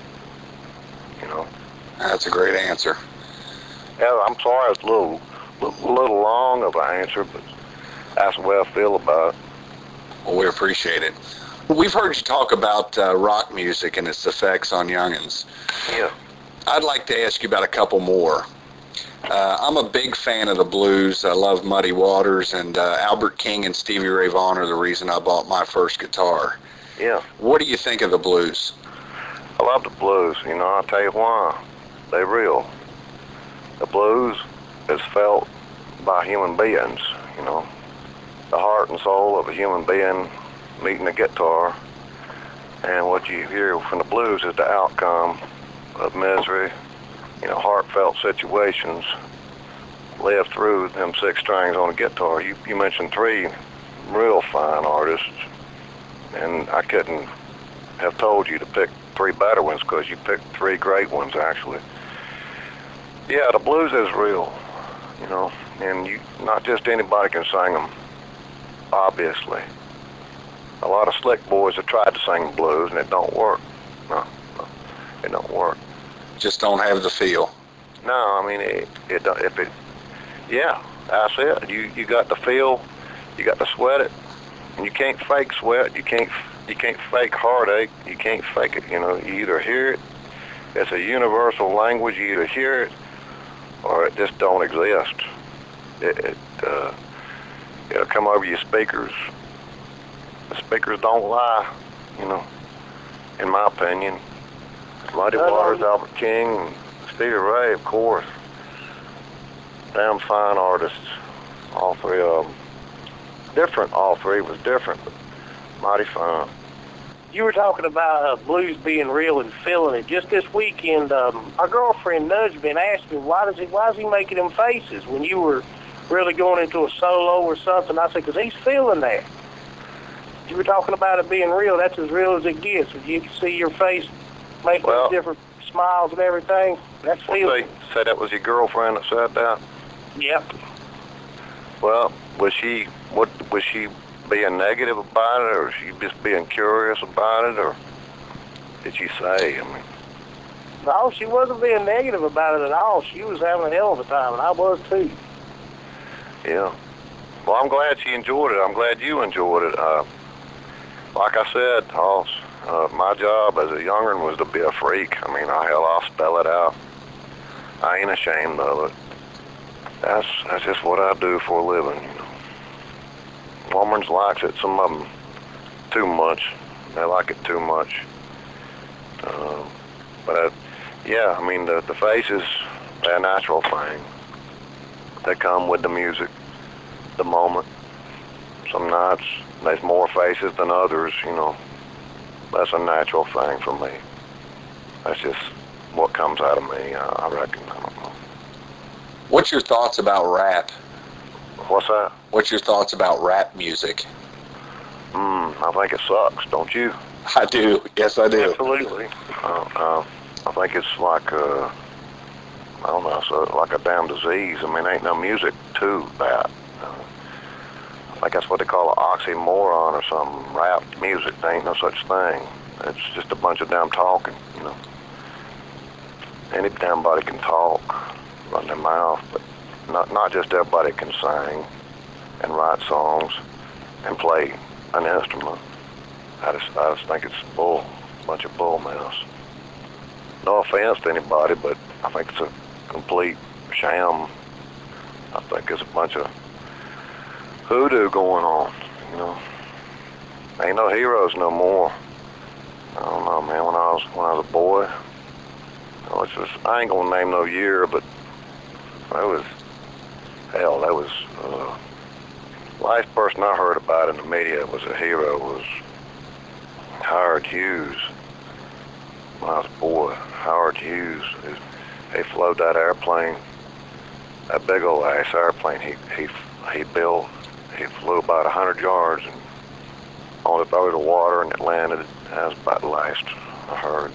That's a great answer. Yeah, I'm sorry it's a little long of an answer, but that's the way I feel about it. Well, we appreciate it. We've heard you talk about rock music and its effects on youngins. Yeah. I'd like to ask you about a couple more. I'm a big fan of the blues. I love Muddy Waters, and Albert King and Stevie Ray Vaughan are the reason I bought my first guitar. Yeah. What do you think of the blues? I love the blues. I'll tell you why. They're real. The blues is felt by human beings, the heart and soul of a human being meeting a guitar. And what you hear from the blues is the outcome of misery, heartfelt situations lived through them 6 strings on a guitar. You mentioned 3 real fine artists, and I couldn't have told you to pick 3 better ones because you picked 3 great ones, actually. Yeah, the blues is real, and not just anybody can sing them, obviously. A lot of slick boys have tried to sing blues, and it don't work. No, it don't work. Just don't have the feel. No, yeah, that's it. You got the feel, you got to sweat it, and you can't fake sweat. You can't fake heartache. You can't fake it. You either hear it. It's a universal language. You either hear it, or it just don't exist. It'll come over your speakers. The speakers don't lie. In my opinion. Muddy Waters, Albert King, Stevie Ray, of course. Damn fine artists, all 3 of them. Different, all 3 was different, but mighty fine. You were talking about blues being real and feeling it. Just this weekend, our girlfriend nudged me and asked me, why is he making them faces when you were really going into a solo or something? I said, because he's feeling that. You were talking about it being real. That's as real as it gets. When you can see your face making different smiles and everything, that's feeling. Say that was your girlfriend that said that? Yep. Well, was she being negative about it, or was she just being curious about it, or did she say? No, she wasn't being negative about it at all. She was having a hell of a time, and I was too. Yeah. Well, I'm glad she enjoyed it. I'm glad you enjoyed it. Like I said, Hoss, my job as a young'un was to be a freak. I'll spell it out. I ain't ashamed of it. That's just what I do for a living, Women's likes it, some of them too much. They like it too much. The faces, they're a natural thing. They come with the music, the moment. Some nights there's more faces than others, That's a natural thing for me. That's just what comes out of me, I reckon. I don't know. What's your thoughts about rap? What's that? What's your thoughts about rap music? I think it sucks, don't you? I do. Yes, I do. Absolutely. I think it's like I don't know, so like a damn disease. Ain't no music to that. I think that's what they call an oxymoron or something. Rap music, there ain't no such thing. It's just a bunch of damn talking, Any damn body can talk, run their mouth, but not just everybody can sing and write songs and play an instrument. I just think it's a bunch of bull mess. No offense to anybody, but I think it's a complete sham. I think there's a bunch of hoodoo going on, you know. Ain't no heroes no more. I don't know, man. When I was a boy, I ain't gonna name no year, but that was last person I heard about in the media was a hero was Howard Hughes. When I was a boy, Howard Hughes, he flew that airplane, that big old ass airplane he built. He flew about 100 yards and on it over the water, and it landed. That was about the last I heard.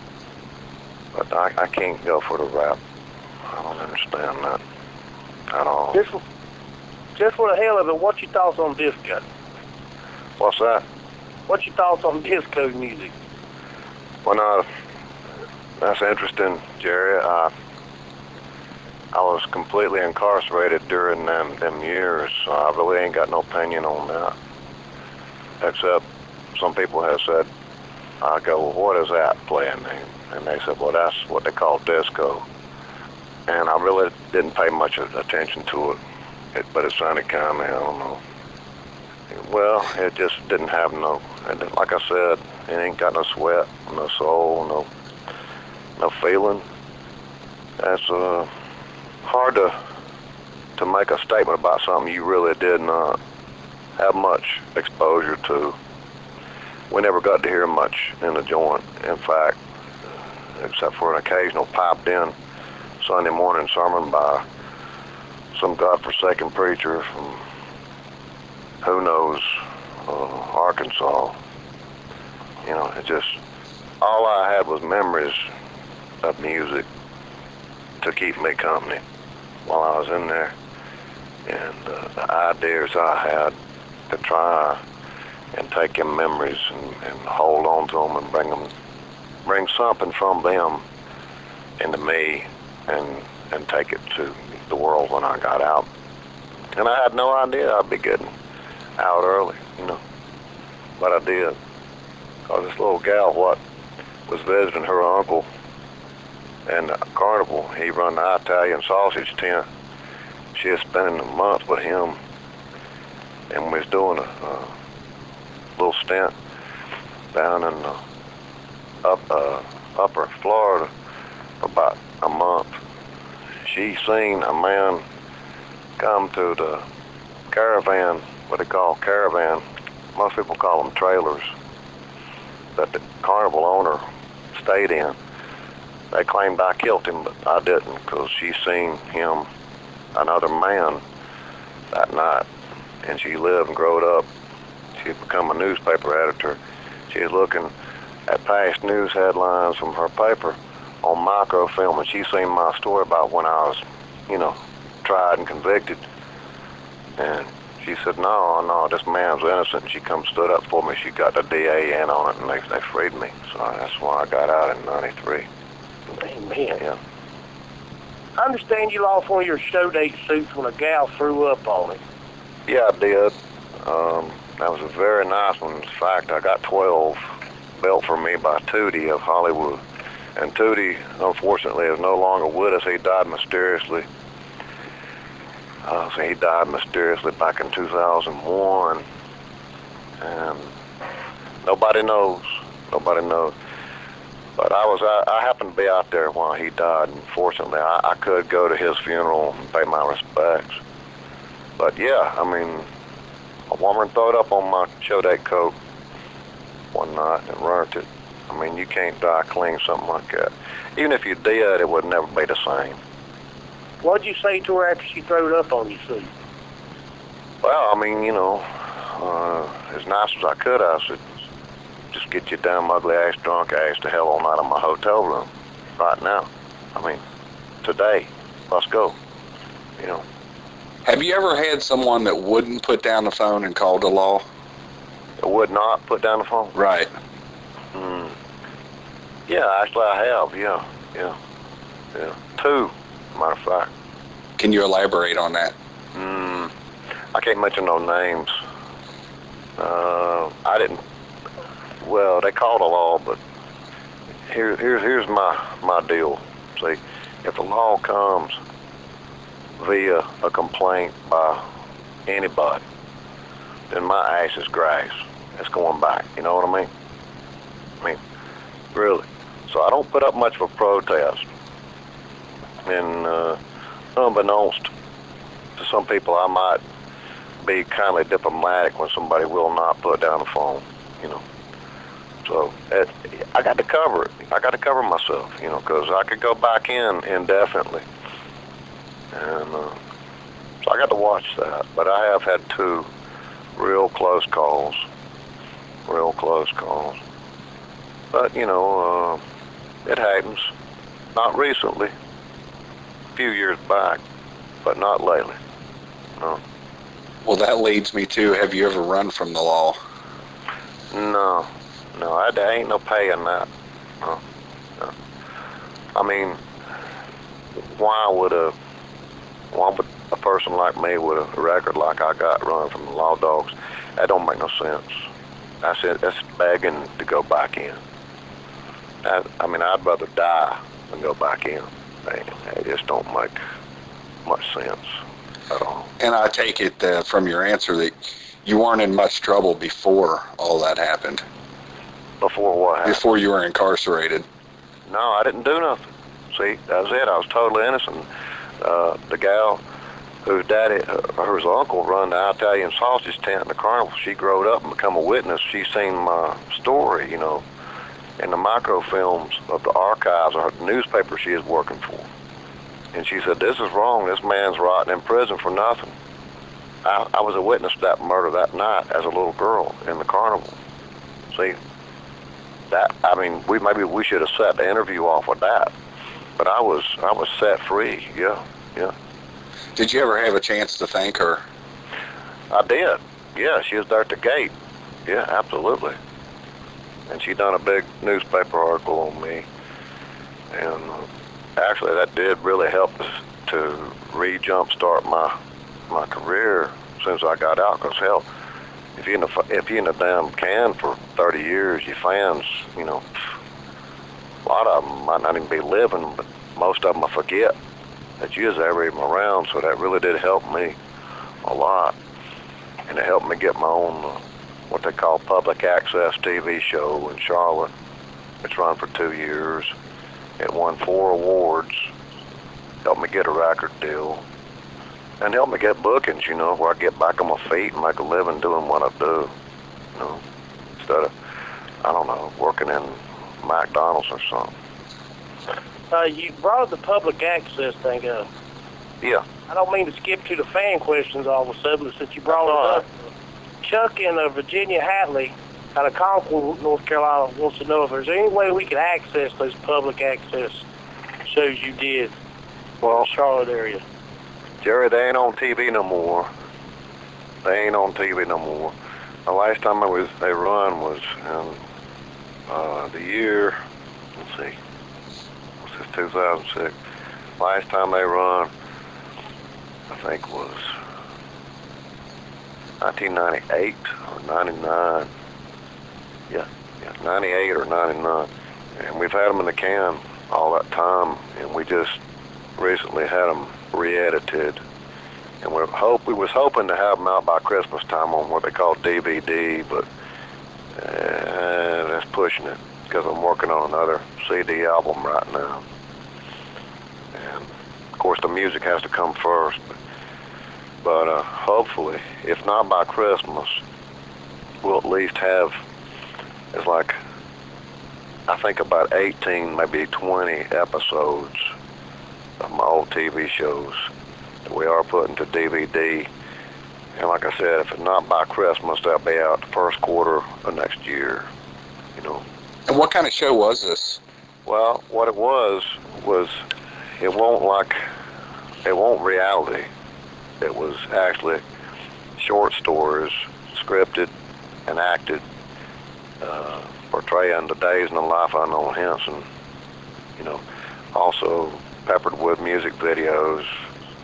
But I can't go for the rap. I don't understand that at all. Just for the hell of it, what's your thoughts on disco? What's that? What's your thoughts on disco music? Well, no, that's interesting, Jerry. I was completely incarcerated during them years, so I really ain't got no opinion on that. Except some people have said, I go, well, what is that playing? And they said, well, that's what they call disco. And I really didn't pay much attention to it, but it sounded kind of, I don't know. Well, it just didn't have like I said, it ain't got no sweat, no soul, no feeling. That's hard to make a statement about something you really did not have much exposure to. We never got to hear much in the joint, in fact, except for an occasional piped in Sunday morning sermon by some godforsaken preacher from who knows, Arkansas. You know, it just, all I had was memories of music to keep me company while I was in there. And the ideas I had to try and take in memories and hold on to them and bring something from them into me and take it to the world when I got out. And I had no idea I'd be getting out early, you know, but I did. Cause this little gal, what was visiting her uncle in the carnival, he run the Italian sausage tent. She was spending a month with him, and we was doing a little stint down in upper Florida for about a month. She seen a man come to the caravan, what they call caravan. Most people call them trailers, that the carnival owner stayed in. They claimed I killed him, but I didn't, because she seen him, another man, that night. And she lived and growed up. She had become a newspaper editor. She was looking at past news headlines from her paper on microfilm, and she seen my story about when I was, you know, tried and convicted. And she said, no, this man's innocent. And she stood up for me. She got the DA in on it, and they freed me. So that's why I got out in '93. Amen. Yeah. I understand you lost one of your show date suits when a gal threw up on it. Yeah, I did. That was a very nice one. In fact, I got 12 built for me by Tootie of Hollywood. And Tootie, unfortunately, is no longer with us. He died mysteriously. So he died mysteriously back in 2001. And nobody knows. Nobody knows. But I happened to be out there while he died, and fortunately, I could go to his funeral and pay my respects. But yeah, I mean, a woman threw it up on my show date coat one night and ruined it. I mean, you can't die clean, something like that. Even if you did, it would never be the same. What'd you say to her after she threw it up on you, Sue? Well, I mean, you know, as nice as I could, I said, just get your damn ugly ass drunk ass to hell on out of my hotel room right now. I mean, today, let's go. You know. Have you ever had someone that wouldn't put down the phone and call the law? Would not put down the phone? Right. Yeah, actually I have, yeah. Two, matter of fact. Can you elaborate on that? I can't mention no names. I didn't. Well, they called a law, but here's my deal. See, if the law comes via a complaint by anybody, then my ass is grass. It's going back. You know what I mean? I mean, really. So I don't put up much of a protest. And unbeknownst to some people, I might be kindly diplomatic when somebody will not put down the phone, you know. So I got to cover it. I got to cover myself, you know, because I could go back in indefinitely. And so I got to watch that. But I have had 2 real close calls. But, you know, it happens. Not recently. A few years back, but not lately. No. Well, that leads me to, have you ever run from the law? No, there ain't no paying that. No. I mean, why would a person like me with a record like I got run from the law dogs? That don't make no sense. That's it. That's begging to go back in. I mean, I'd rather die than go back in. It just don't make much sense at all. And I take it from your answer that you weren't in much trouble before all that happened. Before what happened? Before you were incarcerated. No, I didn't do nothing. See, that was it. I was totally innocent. The gal whose daddy, her uncle, run the Italian sausage tent in the carnival, she growed up and become a witness. She seen my story, you know, in the microfilms of the archives of the newspaper she is working for. And she said, this is wrong. This man's rotting in prison for nothing. I was a witness to that murder that night as a little girl in the carnival. See, that, I mean, maybe we should have set the interview off with that. But I was set free, yeah. Did you ever have a chance to thank her? I did. Yeah, she was there at the gate. Yeah, absolutely. And she done a big newspaper article on me. And actually, that did really help to re-jumpstart my career as soon as I got out. Because hell, if you're in a damn can for 30 years, your fans, you know, a lot of them might not even be living, but most of them I forget that you was ever even around. So that really did help me a lot, and it helped me get my own what they call public access TV show in Charlotte. It's run for 2 years. It won 4 awards. Helped me get a record deal, and helped me get bookings, you know, where I get back on my feet and make a living doing what I do, you know, instead of, I don't know, working in McDonald's or something. You brought the public access thing up. Yeah. I don't mean to skip to the fan questions all of a sudden, but since you brought it up, Chuck in Virginia Hatley out of Concord, North Carolina, wants to know if there's any way we can access those public access shows you did in the Charlotte area. Jerry, they ain't on TV no more. The last time they run was in the year, let's see, what's this, 2006. Last time they run, I think, was 1998 or 99. Yeah, 98 or 99. And we've had them in the can all that time, and we just recently had them re-edited. And we was hoping to have them out by Christmas time on what they call DVD, but that's pushing it because I'm working on another CD album right now. And of course the music has to come first, but hopefully, if not by Christmas, we'll at least have, it's like, I think about 18, maybe 20 episodes of my old TV shows that we are putting to DVD. And like I said, if it's not by Christmas, they'll be out the first quarter of next year, you know. And what kind of show was this? Well, what it was it won't reality. It was actually short stories, scripted and acted, portraying the days in the life of unknown Henson, you know, also peppered with music videos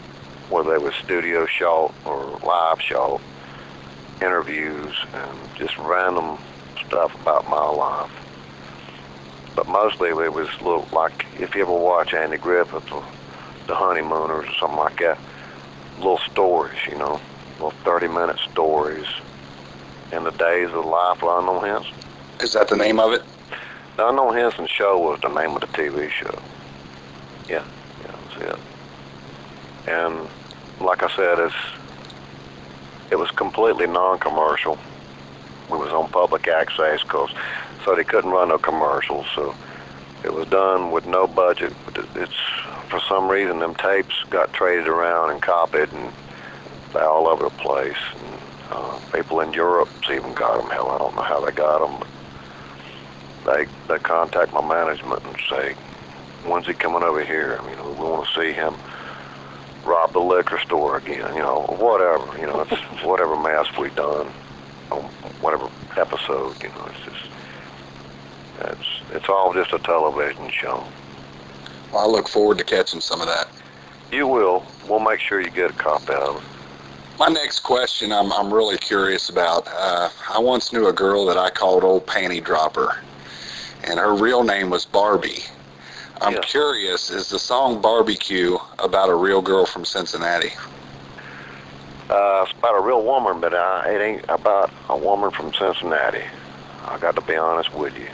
whether they was studio shot or live shot, interviews, and just random stuff about my life. But mostly it was like, if you ever watch Andy Griffith or The Honeymooners or something like that, little stories, little 30-minute stories in the days of the life of Unknown Hinson. Is that the name of it? The Unknown Hinson Show was the name of the TV show. Yeah, that was it. And like I said, it was completely non-commercial. We was on public access, so they couldn't run no commercials. So it was done with no budget. It's for some reason them tapes got traded around and copied and all over the place. And people in Europe even got them. Hell, I don't know how they got them, but they contact my management and say, "When's he coming over here? We want to see him rob the liquor store again, whatever, it's whatever mess we done on whatever episode, it's all just a television show." Well, I look forward to catching some of that. You will. We'll make sure you get a copy of it. My next question I'm really curious about. I once knew a girl that I called Old Panty Dropper, and her real name was Barbie. I'm curious, is the song Barbecue about a real girl from Cincinnati? It's about a real woman, but it ain't about a woman from Cincinnati. I got to be honest with you.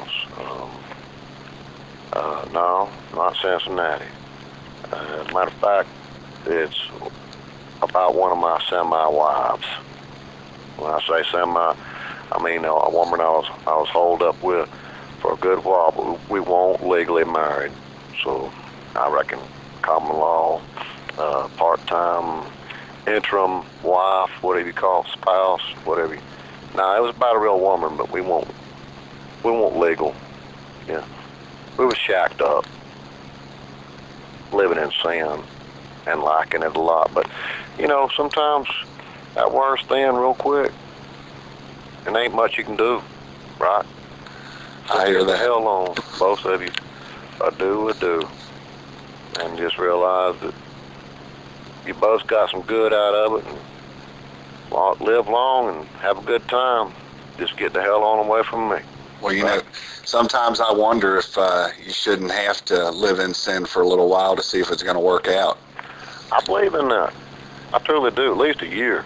No, not Cincinnati. Matter of fact, it's about one of my semi-wives. When I say semi, I mean a woman I was holed up with for a good while, but we weren't legally married. So I reckon common law, part-time, interim wife, whatever you call it, spouse, whatever. No, it was about a real woman, but we weren't legal. Yeah, we was shacked up, living in sin and liking it a lot. But sometimes that wears thin real quick, and ain't much you can do, right? I hear that. Hell on, both of you. I do. And just realize that you both got some good out of it, and live long and have a good time. Just get the hell on away from me. Well, sometimes I wonder if you shouldn't have to live in sin for a little while to see if it's going to work out. I believe in that. I truly do. At least a year.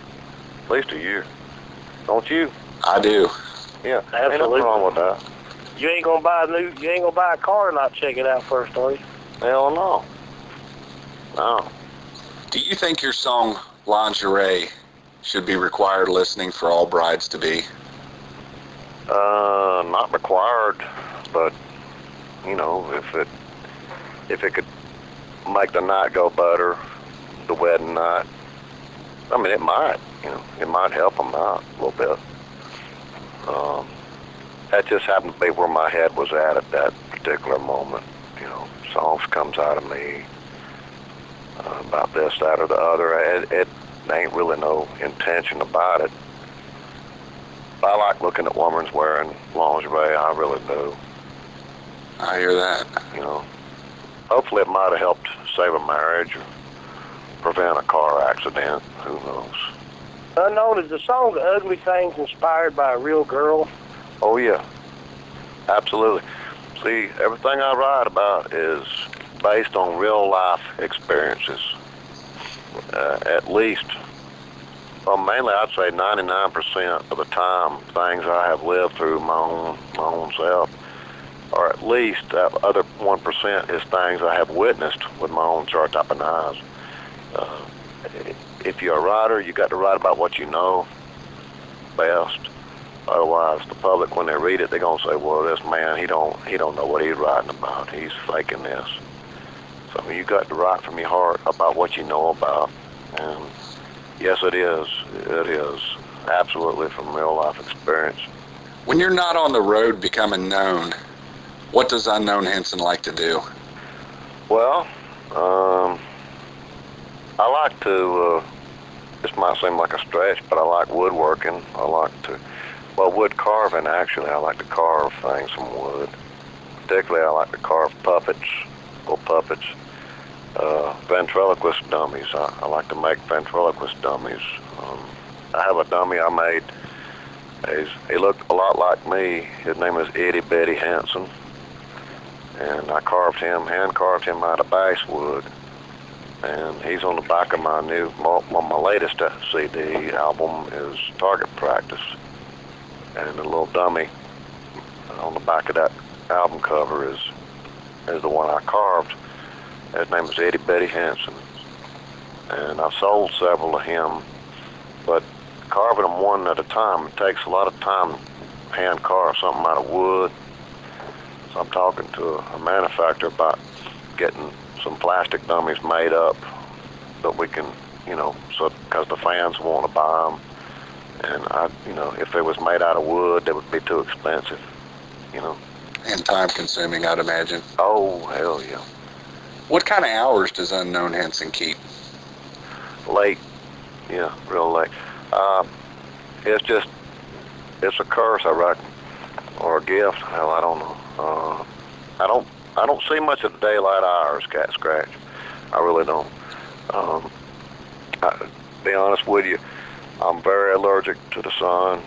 Don't you? I do. Yeah, Absolutely. Ain't nothing wrong with that. You ain't gonna buy a car and not check it out first, are you? Hell no. No. Do you think your song Lingerie should be required listening for all brides to be? Not required, but if it could make the night go better, the wedding night, I mean, it might help them out a little bit. That just happened to be where my head was at that particular moment. Songs comes out of me about this, that, or the other. It ain't really no intention about it. I like looking at women wearing lingerie. I really do. I hear that. Hopefully it might have helped save a marriage or prevent a car accident. Who knows? Unknown, is the song Ugly Things inspired by a real girl? Oh, yeah. Absolutely. See, everything I write about is based on real life experiences. At least, well, mainly I'd say 99% of the time, things I have lived through my own self, or at least that other 1% is things I have witnessed with my own sharp-open eyes. If you're a writer, you got to write about what you know best. Otherwise, the public, when they read it, they're gonna say, "Well, this man, he don't know what he's writing about. He's faking this." So you got to write from your heart about what you know about. And yes, it is. It is absolutely from real life experience. When you're not on the road becoming known, what does Unknown Hinson like to do? Well, I like to. This might seem like a stretch, but I like woodworking. Wood carving, actually. I like to carve things from wood. Particularly, I like to carve puppets, little puppets. ventriloquist dummies. I like to make ventriloquist dummies. I have a dummy I made. He looked a lot like me. His name is Itty Bitty Hansen, and I hand carved him out of basswood. And he's on the back of my latest CD album is Target Practice. And the little dummy on the back of that album cover is the one I carved. His name is Itty Bitty Hansen. And I've sold several of him, but carving them one at a time, it takes a lot of time to hand carve something out of wood. So I'm talking to a manufacturer about getting some plastic dummies made up that we can, so because the fans want to buy them. And if it was made out of wood, they would be too expensive, And time consuming, I'd imagine. Oh, hell yeah. What kind of hours does Unknown Henson keep? Late. Yeah, real late. It's a curse, I reckon, or a gift. Hell, I don't know. I don't see much of the daylight hours, Cat Scratch. I really don't. To be honest with you, I'm very allergic to the sun.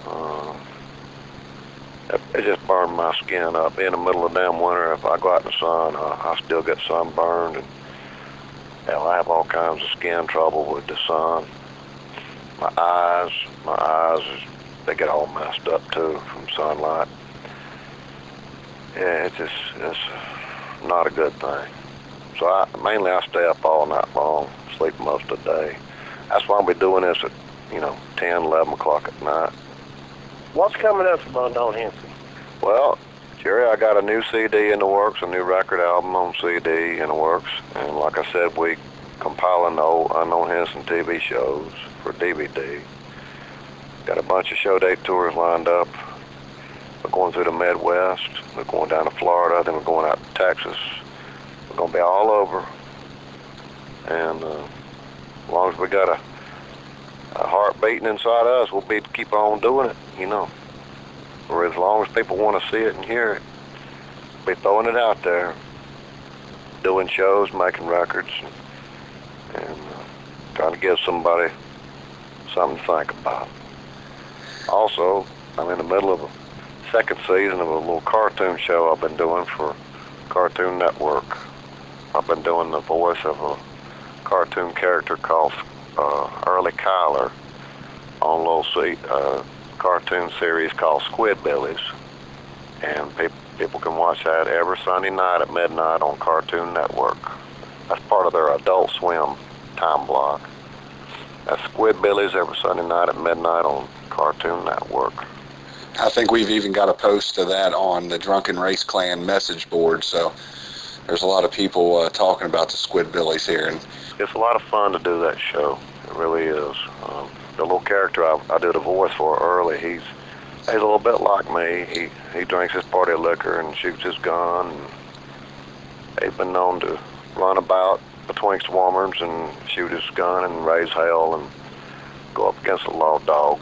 It just burned my skin up. In the middle of damn winter, if I go out in the sun, I still get sunburned, and hell, I have all kinds of skin trouble with the sun. My eyes, they get all messed up too from sunlight. Yeah, it's not a good thing. So mainly I stay up all night long, sleep most of the day. That's why I'll be doing this at 10, 11 o'clock at night. What's coming up from Unknown Henson? Well, Jerry, I got a new CD in the works, a new record album on CD in the works, and like I said, we compiling the old Unknown Henson TV shows for DVD. Got a bunch of show date tours lined up. We're going through the Midwest. We're going down to Florida. Then we're going out to Texas. We're going to be all over. And as long as we got a heart beating inside us, we'll keep on doing it, Or as long as people want to see it and hear it, we'll be throwing it out there, doing shows, making records, and trying to give somebody something to think about. Also, I'm in the middle of a second season of a little cartoon show I've been doing for Cartoon Network. I've been doing the voice of a cartoon character called Early Kyler on a little cartoon series called Squidbillies. And people can watch that every Sunday night at midnight on Cartoon Network. That's part of their Adult Swim time block. That's Squidbillies every Sunday night at midnight on Cartoon Network. I think we've even got a post of that on the Drunken Race Clan message board, so there's a lot of people talking about the Squidbillies here. And it's a lot of fun to do that show. It really is. The little character I do the voice for, Early, he's a little bit like me. He drinks his party liquor and shoots his gun. And he's been known to run about betwixt swarmers and shoot his gun and raise hell and go up against the law dogs.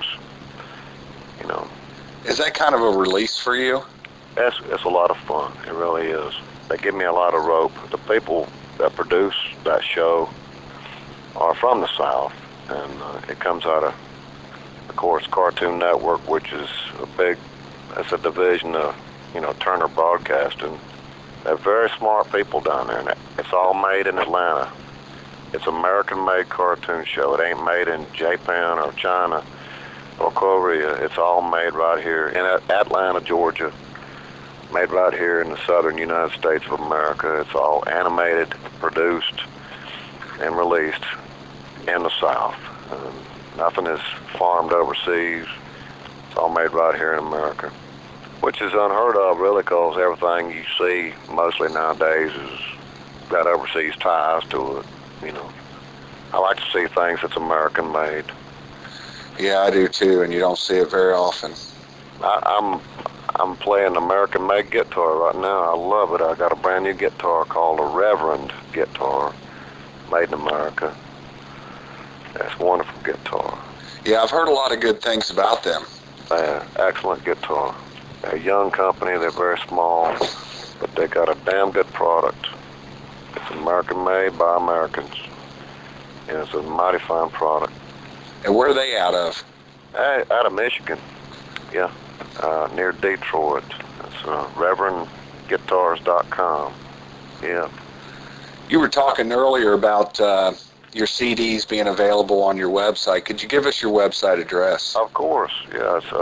Is that kind of a release for you? It's a lot of fun. It really is. They give me a lot of rope. The people that produce that show are from the South, and it comes out of course, Cartoon Network, which is it's a division of, Turner Broadcasting. They're very smart people down there, and it's all made in Atlanta. It's American-made cartoon show. It ain't made in Japan or China or Korea. It's all made right here in Atlanta, Georgia, made right here in the southern United States of America. It's all animated, produced, and released in the South. Nothing is farmed overseas. It's all made right here in America, which is unheard of, really, because everything you see mostly nowadays has got overseas ties to it. I like to see things that's American-made. Yeah, I do too, and you don't see it very often. I'm playing American-made guitar right now. I love it. I got a brand new guitar called a Reverend guitar, made in America. It's a wonderful guitar. Yeah, I've heard a lot of good things about them. Excellent guitar. They're a young company. They're very small, but they got a damn good product. It's American made by Americans. And it's a mighty fine product. And where are they out of? Out of Michigan. Yeah. Near Detroit. It's ReverendGuitars.com. Yeah. You were talking earlier about your CDs being available on your website. Could you give us your website address? Of course. Yeah, it's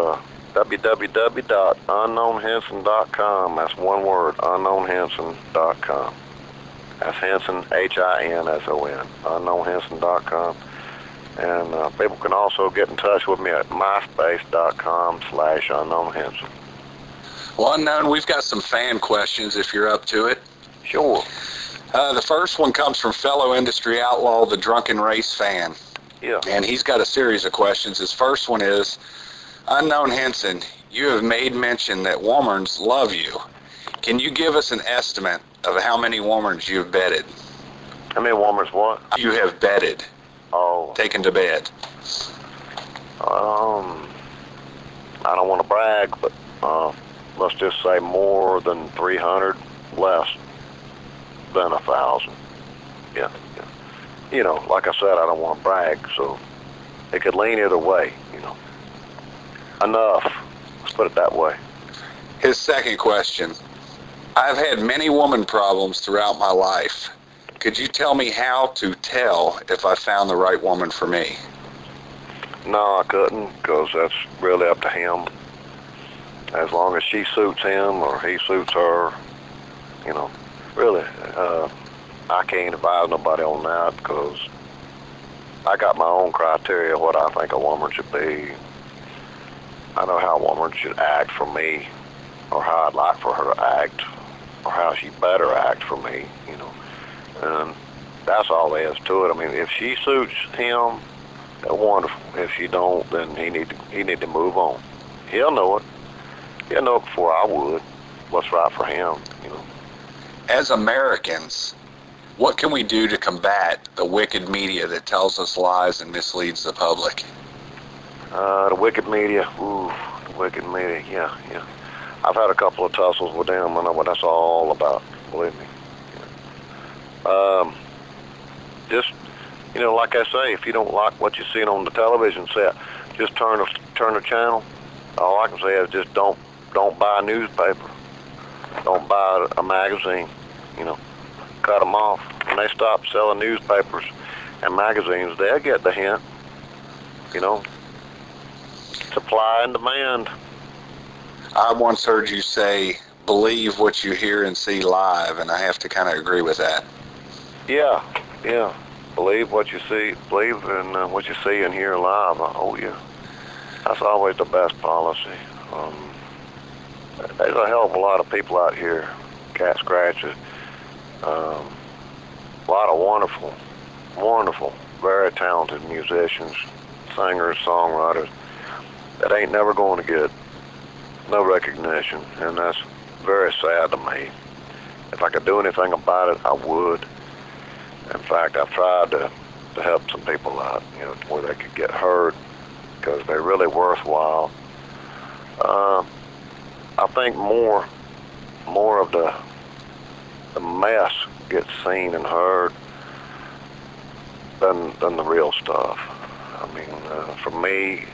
www.unknownhenson.com. That's one word, unknownhenson.com. That's Henson, Hinson, unknownhenson.com. And people can also get in touch with me at myspace.com/unknownhenson. Well, Unknown, we've got some fan questions if you're up to it. Sure. The first one comes from fellow industry outlaw, the Drunken Race Fan. Yeah. And he's got a series of questions. His first one is, Unknown Henson, you have made mention that woman's love you. Can you give us an estimate of how many woman's you have bedded? How many woman's what? You have bedded. Oh. Taken to bed. I don't want to brag, but let's just say more than 300, less than 1,000. Yeah. You know, like I said, I don't want to brag, so it could lean either way, you know. Enough. Let's put it that way. His second question. I've had many woman problems throughout my life. Could you tell me how to tell if I found the right woman for me? No, I couldn't, because that's really up to him. As long as she suits him or he suits her, you know, really, I can't advise nobody on that, because I got my own criteria what I think a woman should be. I know how a woman should act for me, or how I'd like for her to act, or how she better act for me, you know. And that's all there is to it. I mean, if she suits him, that's wonderful. If she don't, then he need to move on. He'll know it. He'll know it before I would. What's right for him, you know. As Americans, what can we do to combat the wicked media that tells us lies and misleads the public? The wicked media. Ooh, the wicked media. Yeah. I've had a couple of tussles with them. I know what that's all about. Believe me. Just, you know, like I say, if you don't like what you see on the television set, just turn the channel. All I can say is just don't buy a newspaper. Don't buy a magazine. You know, cut them off. When they stop selling newspapers and magazines, they'll get the hint. You know, supply and demand. I once heard you say, believe what you hear and see live, and I have to kind of agree with that. Yeah. Believe what you see. Believe in what you see and hear live. Oh, yeah. That's always the best policy. There's a hell of a lot of people out here, cat scratchers. A lot of wonderful, very talented musicians, singers, songwriters that ain't never going to get no recognition, and that's very sad to me. If I could do anything about it, I would. In fact, I've tried to help some people out, you know, where they could get heard, because they're really worthwhile. I think more of the mess gets seen and heard than the real stuff. I mean, for me,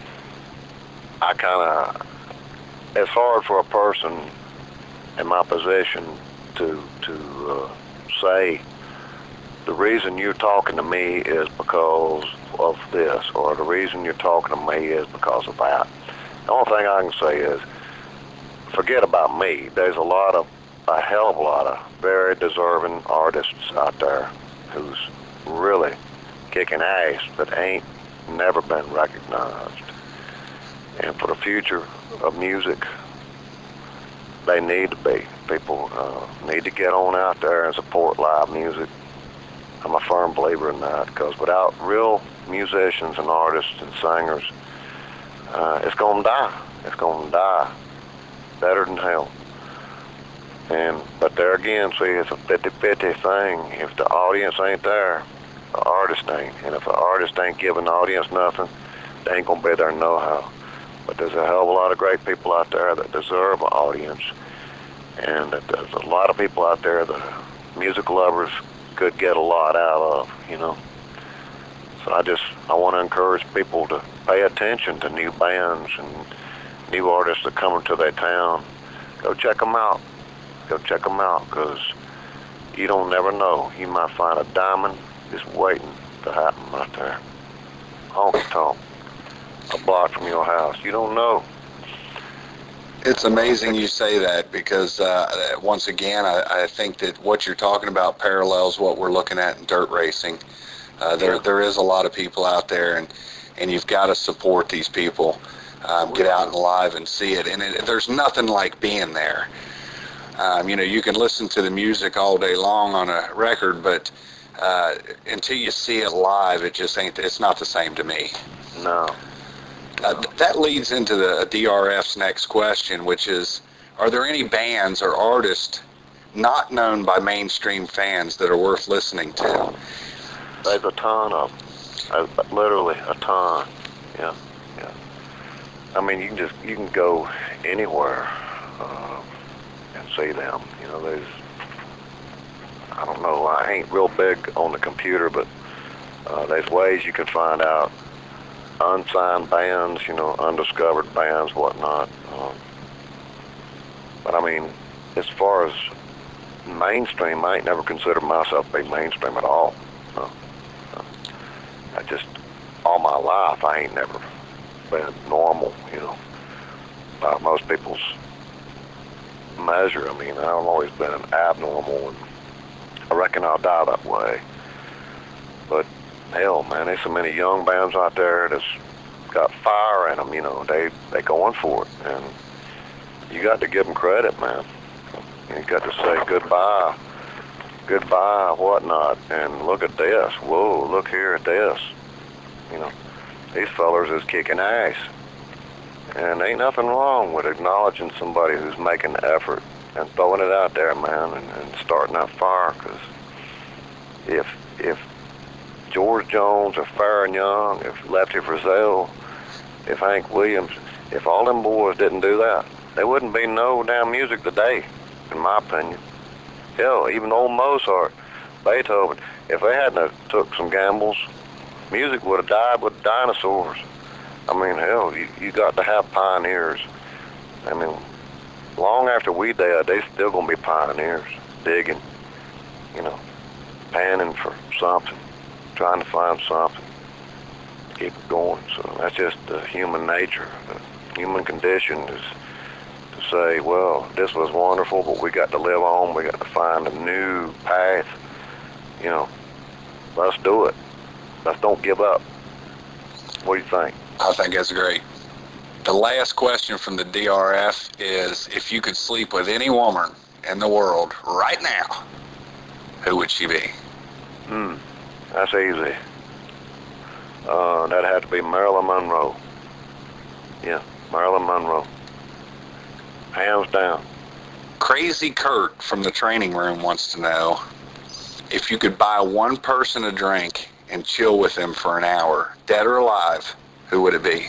it's hard for a person in my position to say the reason you're talking to me is because of this, or the reason you're talking to me is because of that. The only thing I can say is, forget about me. There's a hell of a lot of very deserving artists out there who's really kicking ass that ain't never been recognized. And for the future of music, they need to be. People need to get on out there and support live music. I'm a firm believer in that, because without real musicians and artists and singers, it's going to die. It's going to die better than hell. But there again, see, it's a 50-50 thing. If the audience ain't there, the artist ain't. And if the artist ain't giving the audience nothing, they ain't going to be there no how. But there's a hell of a lot of great people out there that deserve an audience. And that there's a lot of people out there that are music lovers could get a lot out of, you know. So I want to encourage people to pay attention to new bands and new artists that come into their town. Go check them out. Go check them out, because you don't never know. You might find a diamond just waiting to happen right there. Honky tonk, a block from your house. You don't know. It's amazing you say that, because once again, I think that what you're talking about parallels what we're looking at in dirt racing. There is a lot of people out there, and you've got to support these people. Get out and live and see it. And there's nothing like being there. You know, you can listen to the music all day long on a record, but until you see it live, it's not the same to me. No. That leads into the DRF's next question, which is, are there any bands or artists not known by mainstream fans that are worth listening to? There's a ton of them. Literally a ton. Yeah. I mean, you can go anywhere and see them. You know, I don't know, I ain't real big on the computer, but there's ways you can find out unsigned bands, you know, undiscovered bands, whatnot. But I mean, as far as mainstream, I ain't never considered myself to be mainstream at all. I just, all my life, I ain't never been normal, you know, by most people's measure. I mean, I've always been abnormal, and I reckon I'll die that way. But hell, man, there's so many young bands out there that's got fire in them, you know, they going for it, and you got to give them credit, man. You got to say goodbye, whatnot, and look at this. Whoa, look here at this. You know, these fellers is kicking ass. And ain't nothing wrong with acknowledging somebody who's making the effort and throwing it out there, man, and starting that fire. Because if George Jones, if Farron Young, if Lefty Frizzell, if Hank Williams, if all them boys didn't do that, there wouldn't be no damn music today, in my opinion. Hell, even old Mozart, Beethoven, if they hadn't have took some gambles, music would have died with dinosaurs. I mean, hell, you got to have pioneers. I mean, long after we dead, they still gonna be pioneers, digging, you know, panning for something, trying to find something, keep it going. So that's just the human nature. The human condition is to say, well, this was wonderful, but we got to live on. We got to find a new path. You know, let's do it. Let's don't give up. What do you think? I think that's great. The last question from the DRF is, if you could sleep with any woman in the world right now, who would she be? That's easy. That'd have to be Marilyn Monroe. Yeah, Marilyn Monroe. Hands down. Crazy Kurt from the training room wants to know, if you could buy one person a drink and chill with them for an hour, dead or alive, who would it be?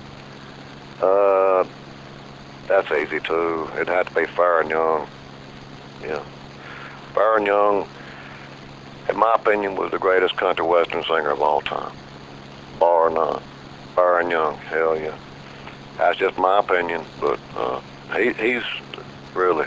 That's easy too. It'd have to be Farron Young. Yeah. Farron Young, in my opinion, was the greatest country western singer of all time. Bar none. Farron Young, hell yeah. That's just my opinion, but he's really,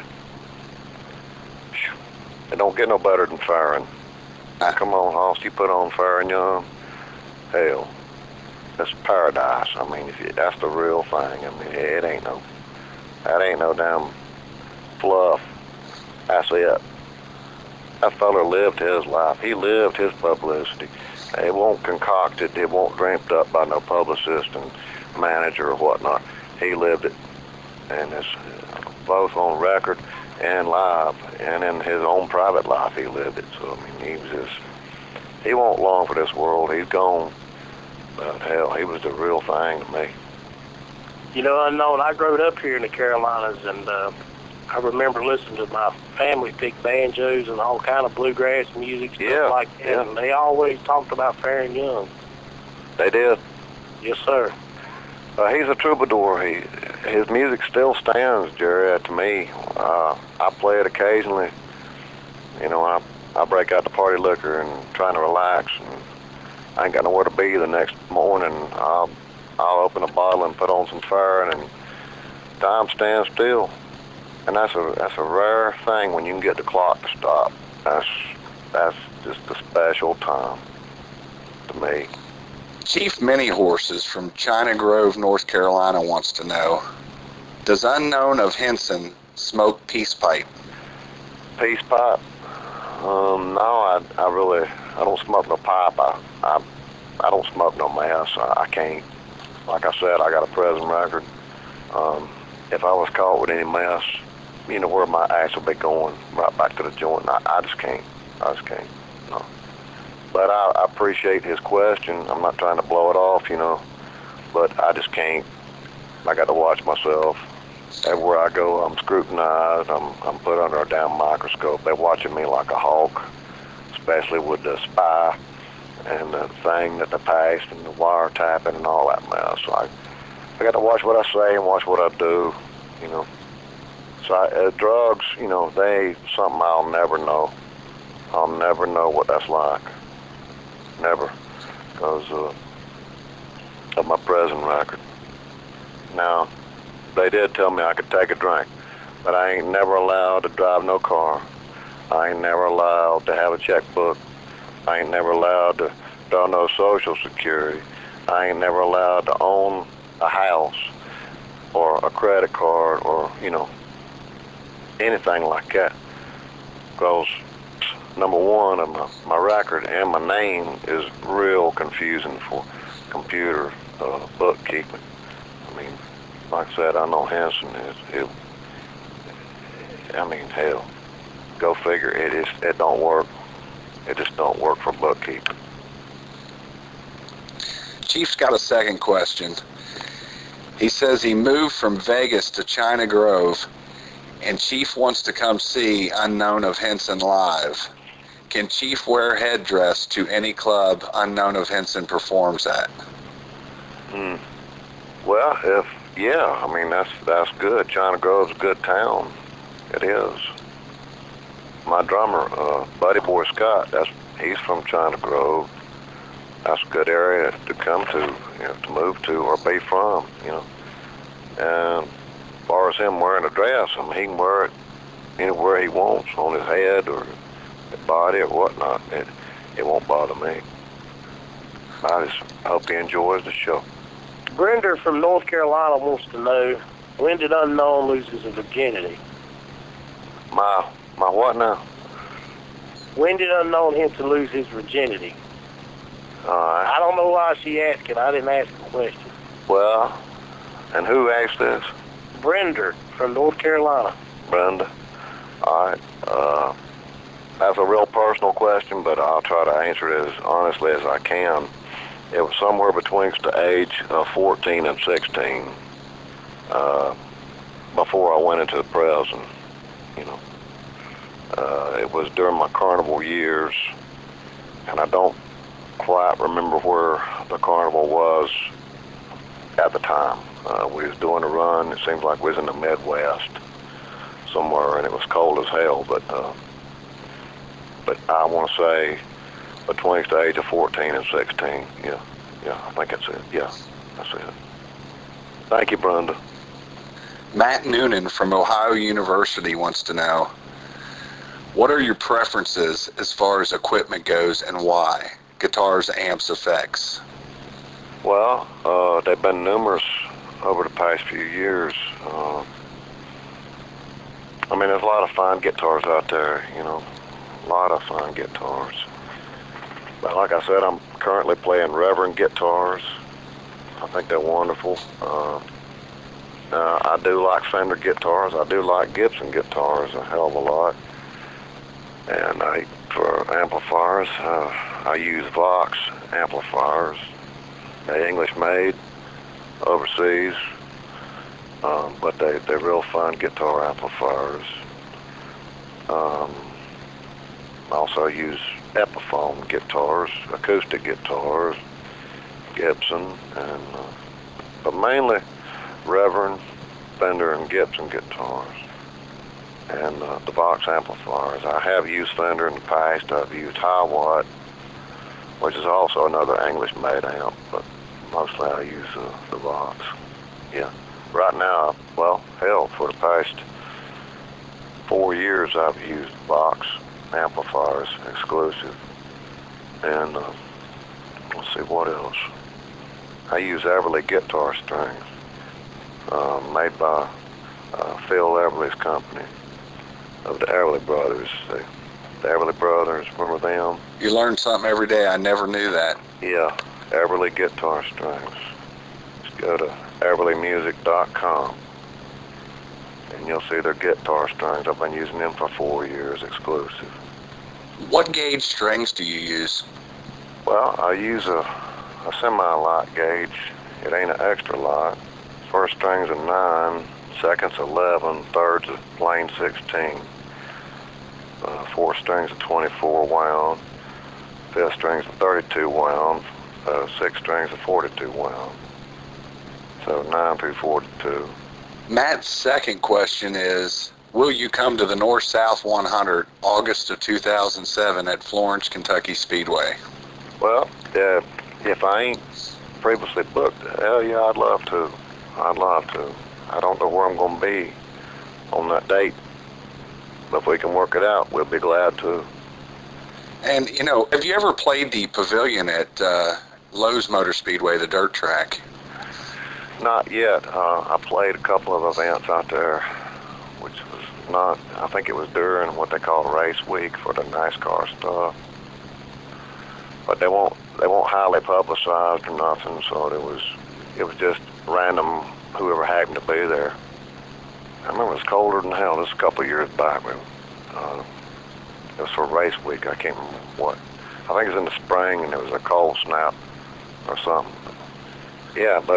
it don't get no better than Farron. Come on, Hoss, you put on Farron Young, hell, it's paradise. I mean, that's the real thing. I mean, that ain't no damn fluff. That's it. That fella lived his life. He lived his publicity. It won't concocted. It won't dreamt up by no publicist and manager or whatnot. He lived it, and it's both on record and live, and in his own private life he lived it. So I mean, he won't long for this world. He's gone, but hell, he was the real thing to me. You know, unknown, I grew up here in the Carolinas, and I remember listening to my family pick banjos and all kind of bluegrass music, stuff like that, and they always talked about Farron Young. They did. Yes, sir. He's a troubadour. His music still stands, Jerry, to me. I play it occasionally. You know, I break out the party liquor and trying to relax, and I ain't got nowhere to be the next morning. I'll open a bottle and put on some fire, and time stands still. And that's a rare thing when you can get the clock to stop. That's just a special time to me. Chief Many Horses from China Grove, North Carolina wants to know, does unknown of Henson smoke peace pipe? Peace pipe? No, I don't smoke no pipe. I don't smoke no mess. I can't. Like I said, I got a prison record. If I was caught with any mess, you know where my ass will be going, right back to the joint. I just can't. No. But I appreciate his question. I'm not trying to blow it off, but I just can't. I got to watch myself. Everywhere I go, I'm scrutinized. I'm put under a damn microscope. They're watching me like a hawk, especially with the spy and the thing that they passed and the wiretapping and all that mess. So I got to watch what I say and watch what I do, So drugs, they something I'll never know. I'll never know what that's like. Never. Because of my prison record. Now, they did tell me I could take a drink, but I ain't never allowed to drive no car. I ain't never allowed to have a checkbook. I ain't never allowed to draw no Social Security. I ain't never allowed to own a house or a credit card or, anything like that. Because, number one, my record and my name is real confusing for computer bookkeeping. I mean, like I said, I know Henson hell, go figure. It don't work. It just don't work for bookkeeping. Chief's got a second question. He says he moved from Vegas to China Grove, and Chief wants to come see Unknown of Henson live. Can Chief wear headdress to any club Unknown of Henson performs at? Well, that's good. China Grove's a good town. It is. My drummer, Buddy Boy Scott, he's from China Grove. That's a good area to come to, to move to or be from, And as far as him wearing a dress, he can wear it anywhere he wants, on his head or his body or whatnot. It won't bother me. I just hope he enjoys the show. Brenda from North Carolina wants to know, when did Unknown lose his virginity? My what now? When did Unknown Henson lose his virginity? I don't know why she asked it. I didn't ask the question. Well, and who asked this? Brenda from North Carolina. Brenda. All right. That's a real personal question, but I'll try to answer it as honestly as I can. It was somewhere between the age of 14 and 16 before I went into the prison. It was during my carnival years, and I don't quite remember where the carnival was at the time. We was doing a run. It seems like we was in the Midwest somewhere, and it was cold as hell. But I want to say between the age of 14 and 16. Yeah, I think that's it. Yeah, that's it. Thank you, Brenda. Matt Noonan from Ohio University wants to know, what are your preferences as far as equipment goes and why? Guitars, amps, effects. Well, they've been numerous over the past few years. There's a lot of fine guitars out there, a lot of fine guitars. But like I said, I'm currently playing Reverend guitars. I think they're wonderful. I do like Fender guitars. I do like Gibson guitars a hell of a lot. And for amplifiers, I use Vox amplifiers. They're English made, overseas, but they're real fine guitar amplifiers. I also use Epiphone guitars, acoustic guitars, Gibson, but mainly Reverend, Fender, and Gibson guitars. and the Vox amplifiers. I have used Fender in the past. I've used Hiwatt, which is also another English-made amp, but mostly I use the Vox. Yeah. Right now, well, hell, for the past 4 years I've used Vox amplifiers exclusive. And let's see what else. I use Everly guitar strings, made by Phil Everly's company of the Everly Brothers. The Everly Brothers, remember them? You learn something every day. I never knew that. Yeah, Everly guitar strings. Just go to everlymusic.com and you'll see their guitar strings. I've been using them for 4 years exclusive. What gauge strings do you use? Well, I use a semi-light gauge. It ain't an extra light. First string's a 9, second's 11, third's a plain 16. Fourth string's a 24 wound, fifth string's a 32 wound, sixth string's a 42 wound. So 9 through 42. Matt's second question is, will you come to the North-South 100 August of 2007 at Florence, Kentucky Speedway? Well, if I ain't previously booked, hell yeah, I'd love to. I'd love to. I don't know where I'm going to be on that date, but if we can work it out, we'll be glad to. And, you know, have you ever played the pavilion at Lowe's Motor Speedway, the dirt track? Not yet. I played a couple of events out there, which was not, I think it was during what they call race week for the NASCAR stuff. But they won't highly publicized or nothing, so it was just random, whoever happened to be there. I remember it was colder than hell. This was a couple of years back. It was for race week. I can't remember what. I think it was in the spring, and it was a cold snap or something. Yeah, but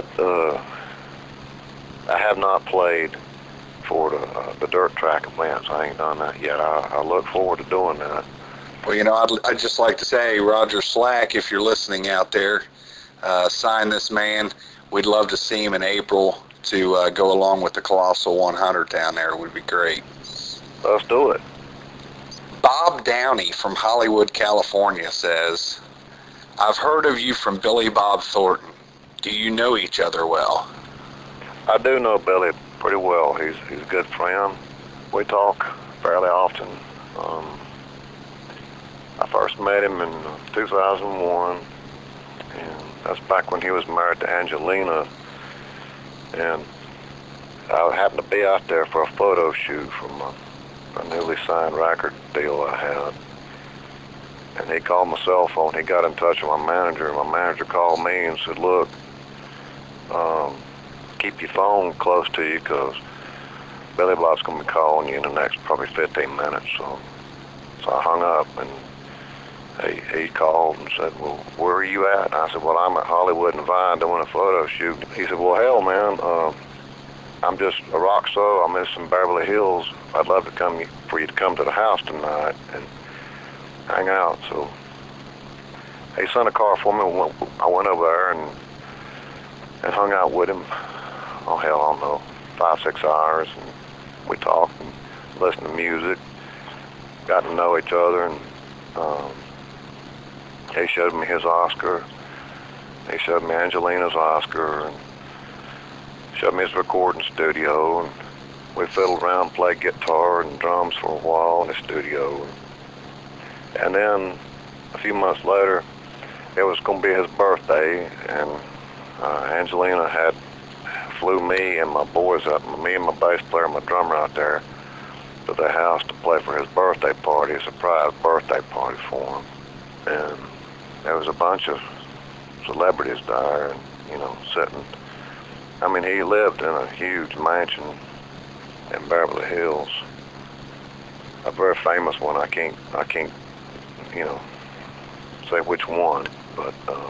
I have not played for the dirt track events. I ain't done that yet. I look forward to doing that. Well, you know, I'd just like to say, Roger Slack, if you're listening out there, sign this man. We'd love to see him in April to go along with the Colossal 100 down there. It would be great. Let's do it. Bob Downey from Hollywood, California says, I've heard of you from Billy Bob Thornton. Do you know each other well? I do know Billy pretty well. He's a good friend. We talk fairly often. I first met him in 2001, and that's back when he was married to Angelina, and I happened to be out there for a photo shoot from a newly signed record deal I had. And he called my cell phone. He got in touch with my manager. My manager called me and said, look, keep your phone close to you because Billy Bob's going to be calling you in the next probably 15 minutes. So I hung up, and he called and said, well, where are you at? I said, well, I'm at Hollywood and Vine doing a photo shoot. He said, well, hell, man, I'm just a rock star. I'm in some Beverly Hills. I'd love for you to come to the house tonight and hang out. So he sent a car for me. I went over there and hung out with him. Oh, hell, I don't know, 5-6 hours. And we talked and listened to music, got to know each other, and he showed me his Oscar. He showed me Angelina's Oscar, and showed me his recording studio, and we fiddled around, played guitar and drums for a while in the studio. And then a few months later, it was going to be his birthday, and Angelina flew me and my boys up, me and my bass player and my drummer out there to the house to play for his birthday party, a surprise birthday party for him. And there was a bunch of celebrities there, and, you know, sitting. I mean, he lived in a huge mansion in Beverly Hills, a very famous one. I can't, you know, say which one, but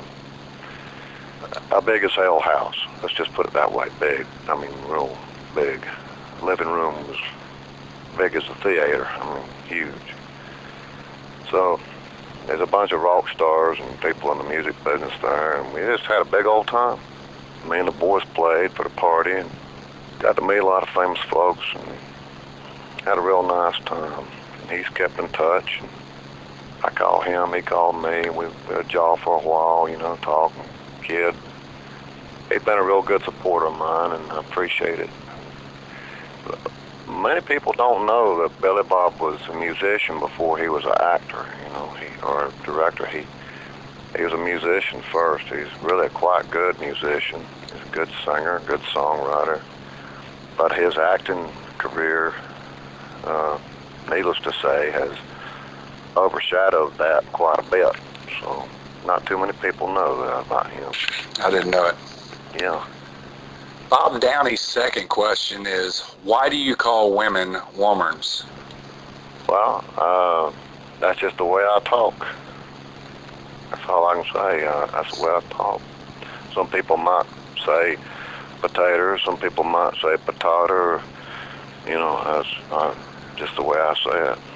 a big as hell house. Let's just put it that way, big. I mean, real big. Living room was big as a theater. I mean, huge. So there's a bunch of rock stars and people in the music business there, and we just had a big old time. Me and the boys played for the party and got to meet a lot of famous folks. And had a real nice time. And he's kept in touch. I call him, he called me. We would jaw for a while, you know, talking, kid. He's been a real good supporter of mine, and I appreciate it. Many people don't know that Billy Bob was a musician before he was an actor, you know, or a director. He was a musician first. He's really a quite good musician. He's a good singer, good songwriter. But his acting career, needless to say, has overshadowed that quite a bit. So not too many people know that about him. I didn't know it. Yeah. Bob Downey's second question is, why do you call women womans? Well, that's just the way I talk. That's all I can say. That's the way I talk. Some people might say potato, some people might say patata, you know, that's just the way I say it.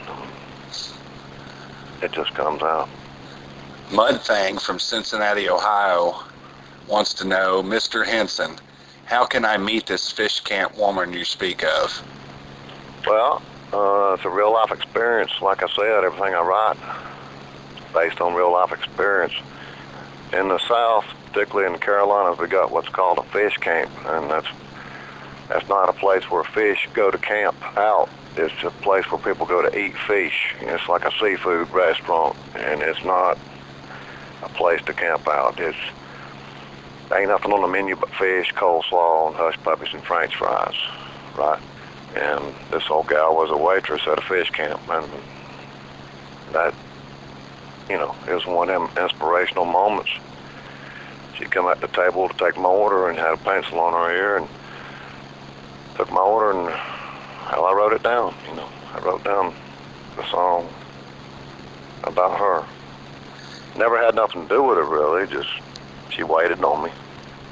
It just comes out. Mudfang from Cincinnati, Ohio wants to know, Mr. Henson, how can I meet this fish camp woman you speak of? Well, it's a real life experience. Like I said, everything I write is based on real life experience. In the South, particularly in the Carolinas, we got what's called a fish camp, and that's not a place where fish go to camp out. It's a place where people go to eat fish. It's like a seafood restaurant, and it's not a place to camp out. There ain't nothing on the menu but fish, coleslaw, and hush puppies and French fries, right? And this old gal was a waitress at a fish camp, and that, you know, it was one of them inspirational moments. She'd come at the table to take my order and had a pencil on her ear and took my order, and hell, I wrote it down, you know. I wrote down the song about her. Never had nothing to do with her, really, just she waited on me.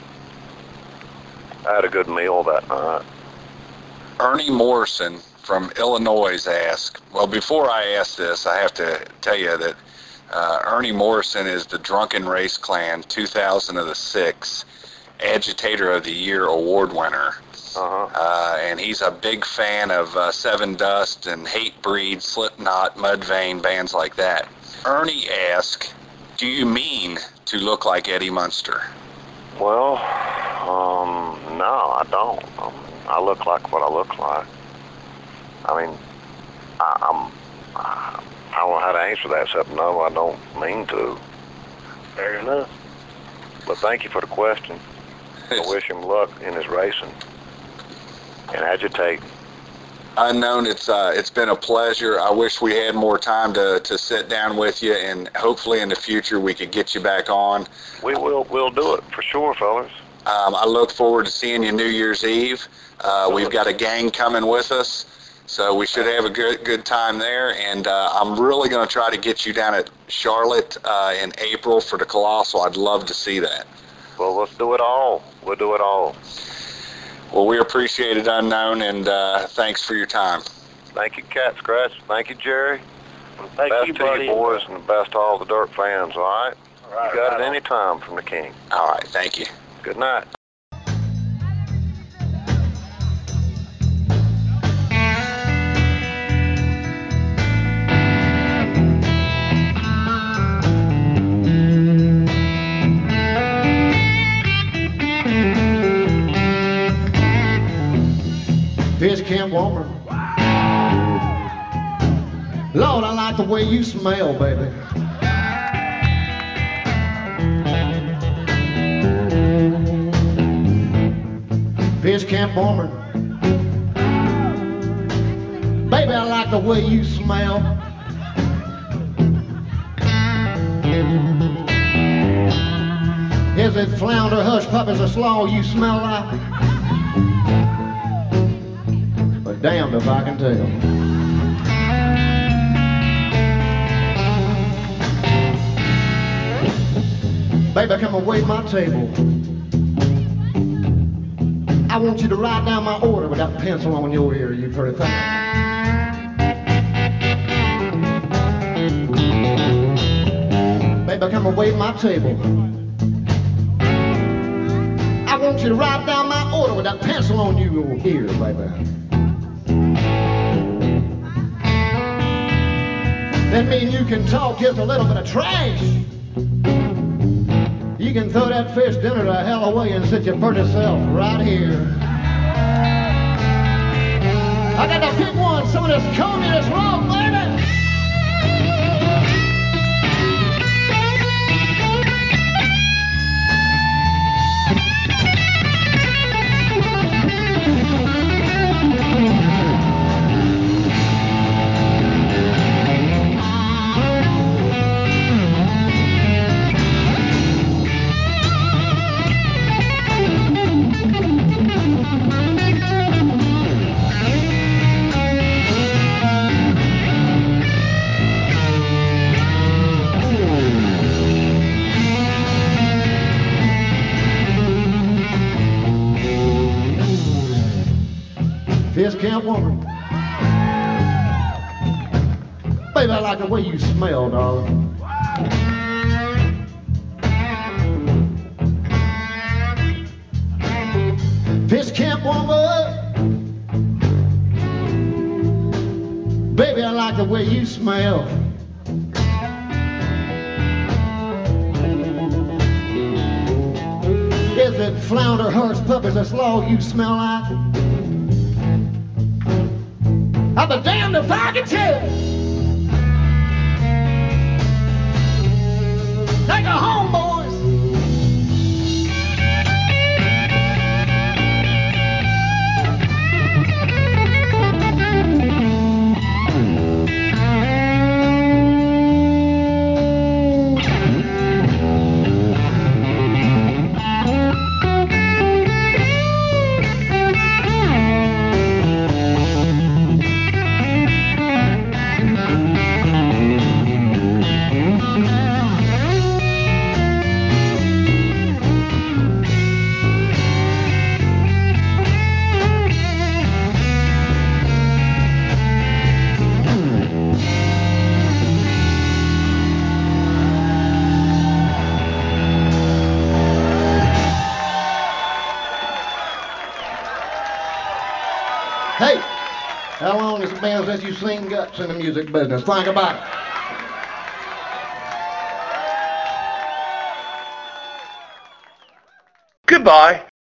I had a good meal that night. Ernie Morrison from Illinois asks, well, before I ask this, I have to tell you that Ernie Morrison is the Drunken Race Clan 2006 Agitator of the Year award winner. And he's a big fan of Seven Dust and Hatebreed, Slipknot, Mudvayne, bands like that. Ernie asks, do you mean to look like Eddie Munster? Well, no, I don't. I look like what I look like. I mean, I don't know how to answer that, except no, I don't mean to. Fair enough. But thank you for the question. I wish him luck in his racing and agitating. Unknown, it's been a pleasure. I wish we had more time to sit down with you, and hopefully in the future we could get you back on. We'll do it for sure, fellas. I look forward to seeing you New Year's Eve. We've got a gang coming with us, so we should have a good time there. And I'm really going to try to get you down at Charlotte in April for the Colossal. I'd love to see that. Well, let's do it all. We'll do it all. Well, we appreciate it, Unknown, and thanks for your time. Thank you, Cat Scratch. Thank you, Jerry. Thank best you, to buddy. you boys, and the best to all the Dirt fans, all right? All right, You got right it on. any time from the King. All right, thank you. Good night. Fish camp woman. Lord, I like the way you smell, baby. Fish camp woman. Baby, I like the way you smell. Is it flounder, hush puppies, or slaw you smell like? But damned if I can tell. Baby, come and wait my table. I want you to write down my order with that pencil on your ear, you pretty thing. Baby, come and wait my table. I want you to write down my order with that pencil on your ear, baby. mean you can talk just a little bit of trash. You can throw that fish dinner the hell away and sit your pretty self right here. I got to pick one, some of this communist rock, baby. Fish camp woman. Baby, I like the way you smell, darling. Fish camp woman. Baby, I like the way you smell. Is it flounder, hush puppies, that's all you smell like? I'll be damned if I can tell. Take her home, boys. Hey, how long has it been since you've seen guts in the music business? Think about it. Goodbye.